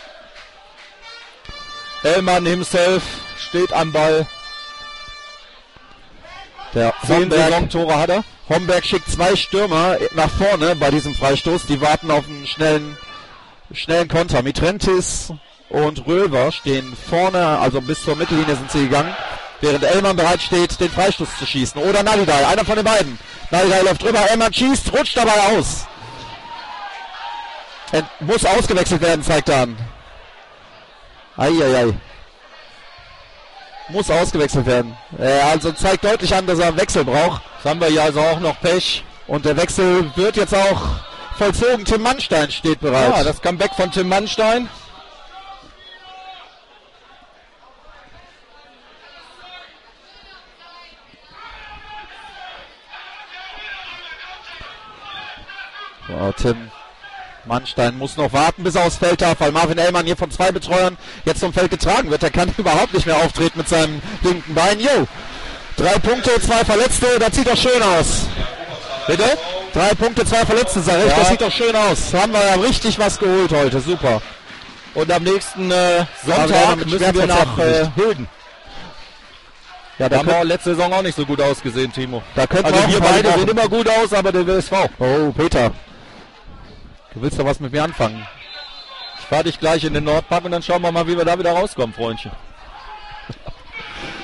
Ellmann himself steht am Ball. Der Zehn Saisontore hat er. Homberg schickt zwei Stürmer nach vorne bei diesem Freistoß. Die warten auf einen schnellen, schnellen Konter. Mitrentis und Röver stehen vorne, also bis zur Mittellinie sind sie gegangen. Während Ellmann bereit steht, den Freistoß zu schießen. Oder Nadidai, einer von den beiden. Nadidai läuft drüber, Ellmann schießt, rutscht dabei aus. Er muss ausgewechselt werden, zeigt er an. Eieiei. Muss ausgewechselt werden. Er also zeigt deutlich an, dass er einen Wechsel braucht. Das haben wir ja also auch noch Pech. Und der Wechsel wird jetzt auch vollzogen. Tim Mannstein steht bereit. Ja, das Comeback von Tim Mannstein. So, Tim Mannstein muss noch warten, bis er aufs Feld darf, weil Marvin Ellmann hier von zwei Betreuern jetzt vom Feld getragen wird. Er kann überhaupt nicht mehr auftreten mit seinem linken Bein. Jo, drei Punkte, zwei Verletzte, das sieht doch schön aus. Bitte? Drei Punkte, zwei Verletzte, sag ich, ja. Das sieht doch schön aus. Da haben wir ja richtig was geholt heute, super. Und am nächsten äh, Sonntag müssen wir nach äh, Hilden. Ja, da haben wir letzte Saison auch nicht so gut ausgesehen, Timo. Da könnten also wir beide machen. sehen immer gut aus, aber der W S V. Oh, Peter. Du willst doch was mit mir anfangen. Ich fahre dich gleich in den Nordpark und dann schauen wir mal, wie wir da wieder rauskommen, Freundchen.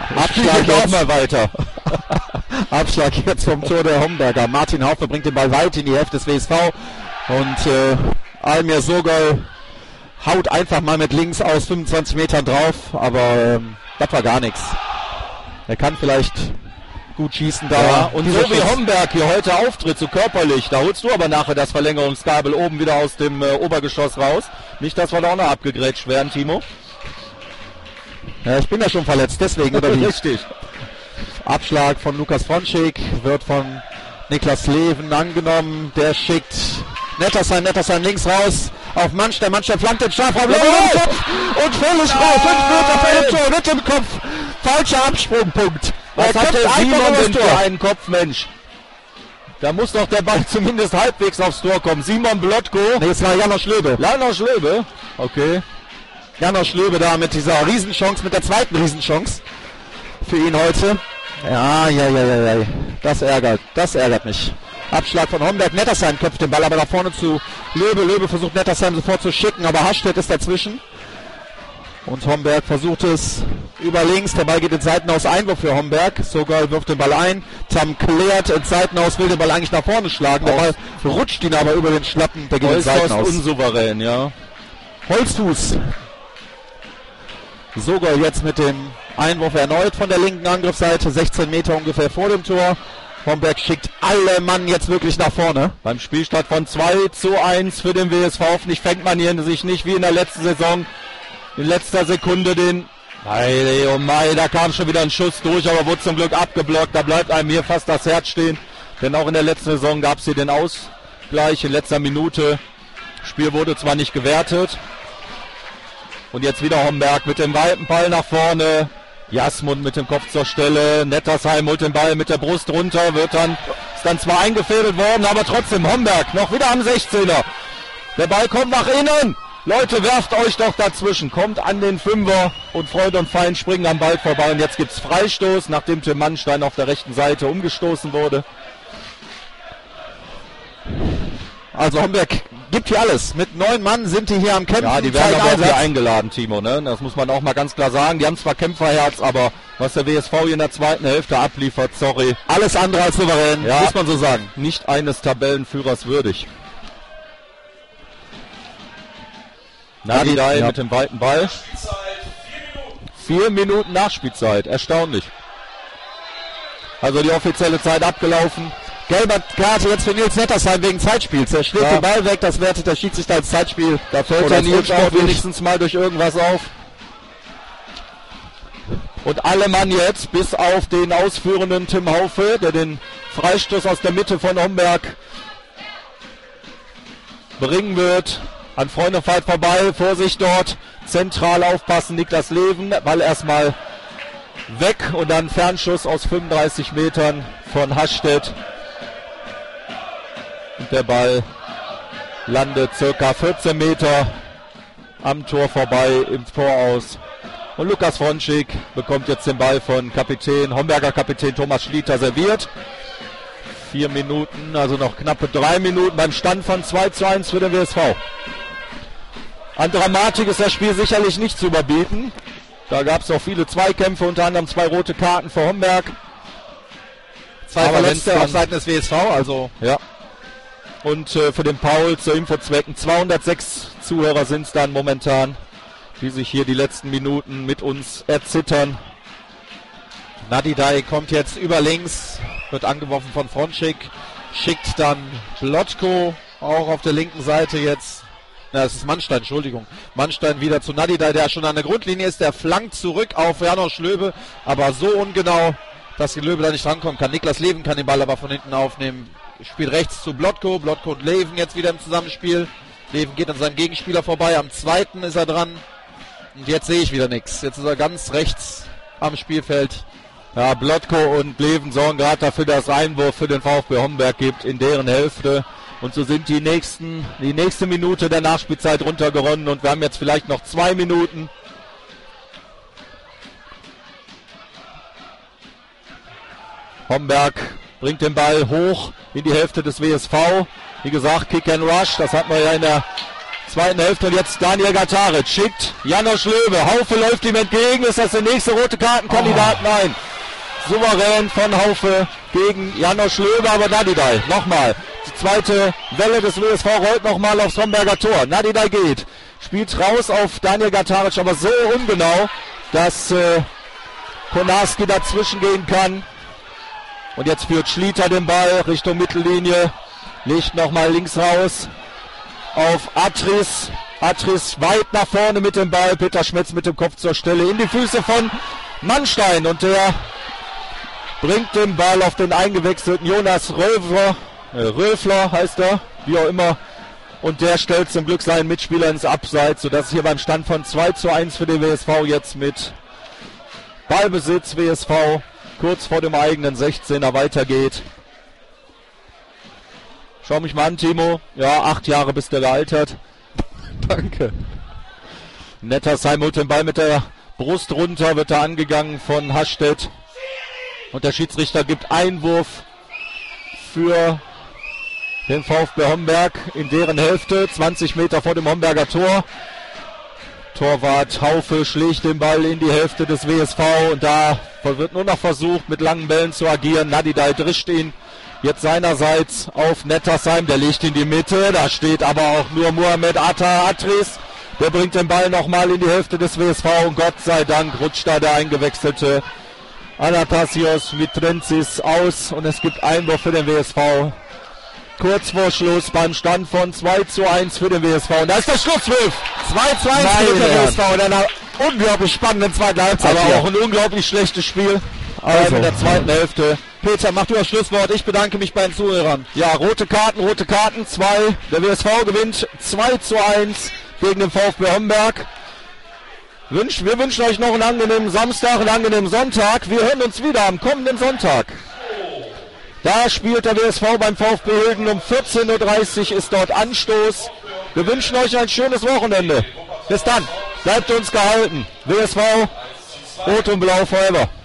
Abschlag auch jetzt. mal weiter. Abschlag jetzt vom Tor der Homberger. Martin Haufe bringt den Ball weit in die Hälfte des W S V. Und äh, Almir Sogol haut einfach mal mit links aus fünfundzwanzig Metern drauf. Aber ähm, das war gar nichts. Er kann vielleicht gut schießen da. Ja, und Dieser so wie Schuss- Homberg hier heute auftritt, so körperlich, da holst du aber nachher das Verlängerungskabel oben wieder aus dem äh, Obergeschoss raus. Nicht, dass wir da auch noch abgegrätscht werden, Timo. Ja, ich bin ja schon verletzt, deswegen, oder wie? Richtig. Abschlag von Lukas Fronschik wird von Niklas Leven angenommen. Der schickt Nettersheim, Nettersheim links raus auf Mannstein. Mannstein flankt den Strafraum. Jawohl! Jawohl! Kopf und völlig raus. Fünf Meter vor dem Tor, mit dem Kopf. Falscher Absprungpunkt. Was Er hat köpft der einfach Simon übers denn Tor. für einen Kopf, Mensch? Da muss doch der Ball zumindest halbwegs aufs Tor kommen. Simon Blotko. Nee, es war Janosch Löbe. Lanosch Löbe. Okay. Janosch Löbe da mit dieser Riesenchance, mit der zweiten Riesenchance für ihn heute. Ja, ja, ja, ja, ja. Das ärgert, das ärgert mich. Abschlag von Homberg. Nettersheim köpft den Ball aber nach vorne zu Löbe. Löbe versucht Nettersheim sofort zu schicken, aber Hastedt ist dazwischen. Und Homberg versucht es über links. Der Ball geht ins Seitenhaus. Einwurf für Homberg. Sogol wirft den Ball ein. Tam klärt ins Seitenhaus, will den Ball eigentlich nach vorne schlagen. Der Ball rutscht ihn aber über den Schlappen. Der geht ins Äußerst Seitenhaus. unsouverän, ja. Holzfuß. Sogol jetzt mit dem Einwurf erneut von der linken Angriffsseite. sechzehn Meter ungefähr vor dem Tor. Homberg schickt alle Mann jetzt wirklich nach vorne. Beim Spielstand von zwei zu eins für den W S V. Hoffentlich fängt man hier sich nicht wie in der letzten Saison in letzter Sekunde den... Mei, oh Mei, da kam schon wieder ein Schuss durch, aber wurde zum Glück abgeblockt. Da bleibt einem hier fast das Herz stehen. Denn auch in der letzten Saison gab es hier den Ausgleich in letzter Minute. Spiel wurde zwar nicht gewertet. Und jetzt wieder Homberg mit dem weiten Ball nach vorne. Jasmund mit dem Kopf zur Stelle. Nettersheim holt den Ball mit der Brust runter. Wird dann, ist dann zwar eingefädelt worden, aber trotzdem Homberg noch wieder am sechzehner. Der Ball kommt nach innen. Leute, werft euch doch dazwischen. Kommt an den Fünfer und Freund und Feind springen am Ball vorbei. Und jetzt gibt's Freistoß, nachdem Tim Mannstein auf der rechten Seite umgestoßen wurde. Also Homberg gibt hier alles. Mit neun Mann sind die hier am Kämpfen. Ja, die werden zeigen aber auch Einsatz. hier eingeladen, Timo. Ne? Das muss man auch mal ganz klar sagen. Die haben zwar Kämpferherz, aber was der W S V hier in der zweiten Hälfte abliefert, sorry, Alles andere als souverän, Ja. muss man so sagen. nicht eines Tabellenführers würdig. Nadidai Ja. mit dem weiten Ball. Vier Minuten Nachspielzeit, erstaunlich. Also die offizielle Zeit abgelaufen. Gelber Karte jetzt für Nils Nettersheim wegen Zeitspiels. Er schlägt Ja. den Ball weg, das wertet der Schiedsrichter als Zeitspiel. Da fällt Oder der Nils auch unsportlich. wenigstens mal durch irgendwas auf. Und alle Mann jetzt, bis auf den ausführenden Tim Haufe, der den Freistoß aus der Mitte von Homberg bringen wird. An Freund und Feind vorbei, Vorsicht dort, zentral aufpassen, Niklas Leven, Ball erstmal weg und dann Fernschuss aus fünfunddreißig Metern von Hastedt. Und der Ball landet circa vierzehn Meter am Tor vorbei, im Tor aus. Und Lukas Fronschik bekommt jetzt den Ball von Kapitän, Homberger Kapitän Thomas Schlieter serviert. Vier Minuten, also noch knappe drei Minuten beim Stand von zwei zu eins für den W S V. An Dramatik ist das Spiel sicherlich nicht zu überbieten. Da gab es auch viele Zweikämpfe, unter anderem zwei rote Karten für Homberg. Zwei Aber Verletzte wenn's auf dann- Seiten des W S V, also Ja. Und äh, für den Paul zur Infozwecken zweihundertsechs Zuhörer sind es dann momentan, die sich hier die letzten Minuten mit uns erzittern. Nadidai kommt jetzt über links, wird angeworfen von Fronschik, schickt dann Blotko auch auf der linken Seite jetzt. Na, es ist Mannstein, Entschuldigung. Mannstein wieder zu Nadidai, der schon an der Grundlinie ist, der flankt zurück auf Janosch Löbe, aber so ungenau, dass die Löbe da nicht rankommen kann. Niklas Leven kann den Ball aber von hinten aufnehmen. Spielt rechts zu Blotko, Blotko und Leven jetzt wieder im Zusammenspiel. Leven geht an seinem Gegenspieler vorbei, am zweiten ist er dran. Und jetzt sehe ich wieder nichts. Jetzt ist er ganz rechts am Spielfeld. Ja, Blotko und Leven sorgen gerade dafür, dass es Einwurf für den VfB Homberg gibt in deren Hälfte. Und so sind die nächsten, die nächste Minute der Nachspielzeit runtergeronnen und wir haben jetzt vielleicht noch zwei Minuten. Homberg bringt den Ball hoch in die Hälfte des W S V. Wie gesagt, Kick and Rush, das hatten wir ja in der zweiten Hälfte. Und jetzt Daniel Gataric schickt Janosch Löwe. Haufe läuft ihm entgegen. Ist das der nächste rote Kartenkandidat? Oh. Nein. Souverän von Haufe gegen Janosch Löwe, aber Nadidai. Nochmal. Die zweite Welle des W S V rollt nochmal aufs Homberger Tor. Nadidai geht. Spielt raus auf Daniel Gataric, aber so ungenau, dass äh, Konarski dazwischen gehen kann. Und jetzt führt Schlieter den Ball Richtung Mittellinie. Legt nochmal links raus auf Atris. Atris weit nach vorne mit dem Ball. Peter Schmetz mit dem Kopf zur Stelle in die Füße von Mannstein. Und der bringt den Ball auf den eingewechselten Jonas Röfler. Äh, Röfler heißt er, wie auch immer. Und der stellt zum Glück seinen Mitspieler ins Abseits, sodass es hier beim Stand von zwei zu eins für den W S V jetzt mit Ballbesitz W S V kurz vor dem eigenen sechzehner weitergeht. Schau mich mal an, Timo. Ja, acht Jahre bist du gealtert. Danke. Nettersheim holt den Ball mit der Brust runter, wird da angegangen von Hastedt. Und der Schiedsrichter gibt Einwurf für den VfB Homberg in deren Hälfte, zwanzig Meter vor dem Homberger Tor. Torwart Haufe schlägt den Ball in die Hälfte des W S V und da wird nur noch versucht, mit langen Bällen zu agieren. Nadidai drischt ihn jetzt seinerseits auf Nettersheim, der legt in die Mitte, da steht aber auch nur Mohamed Atta Atris, der bringt den Ball nochmal in die Hälfte des W S V und Gott sei Dank rutscht da der eingewechselte Anastasios Mitrenzis aus und es gibt Einwurf für den W S V. Kurz vor Schluss beim Stand von zwei zu eins für den W S V. Und da ist der Schlusspfiff. zwei zu eins für den W S V in einer unglaublich spannenden zweiten Halbzeit. Aber auch ein unglaublich schlechtes Spiel. Also in der zweiten Hälfte. Peter, mach du das Schlusswort. Ich bedanke mich bei den Zuhörern. Ja, rote Karten, rote Karten, zwei. Der W S V gewinnt zwei zu eins gegen den VfB Homberg. Wünsch, wir wünschen euch noch einen angenehmen Samstag, einen angenehmen Sonntag. Wir hören uns wieder am kommenden Sonntag. Da spielt der W S V beim VfB Hilden um vierzehn Uhr dreißig, ist dort Anstoß. Wir wünschen euch ein schönes Wochenende. Bis dann, bleibt uns gehalten. W S V, Rot und Blau forever.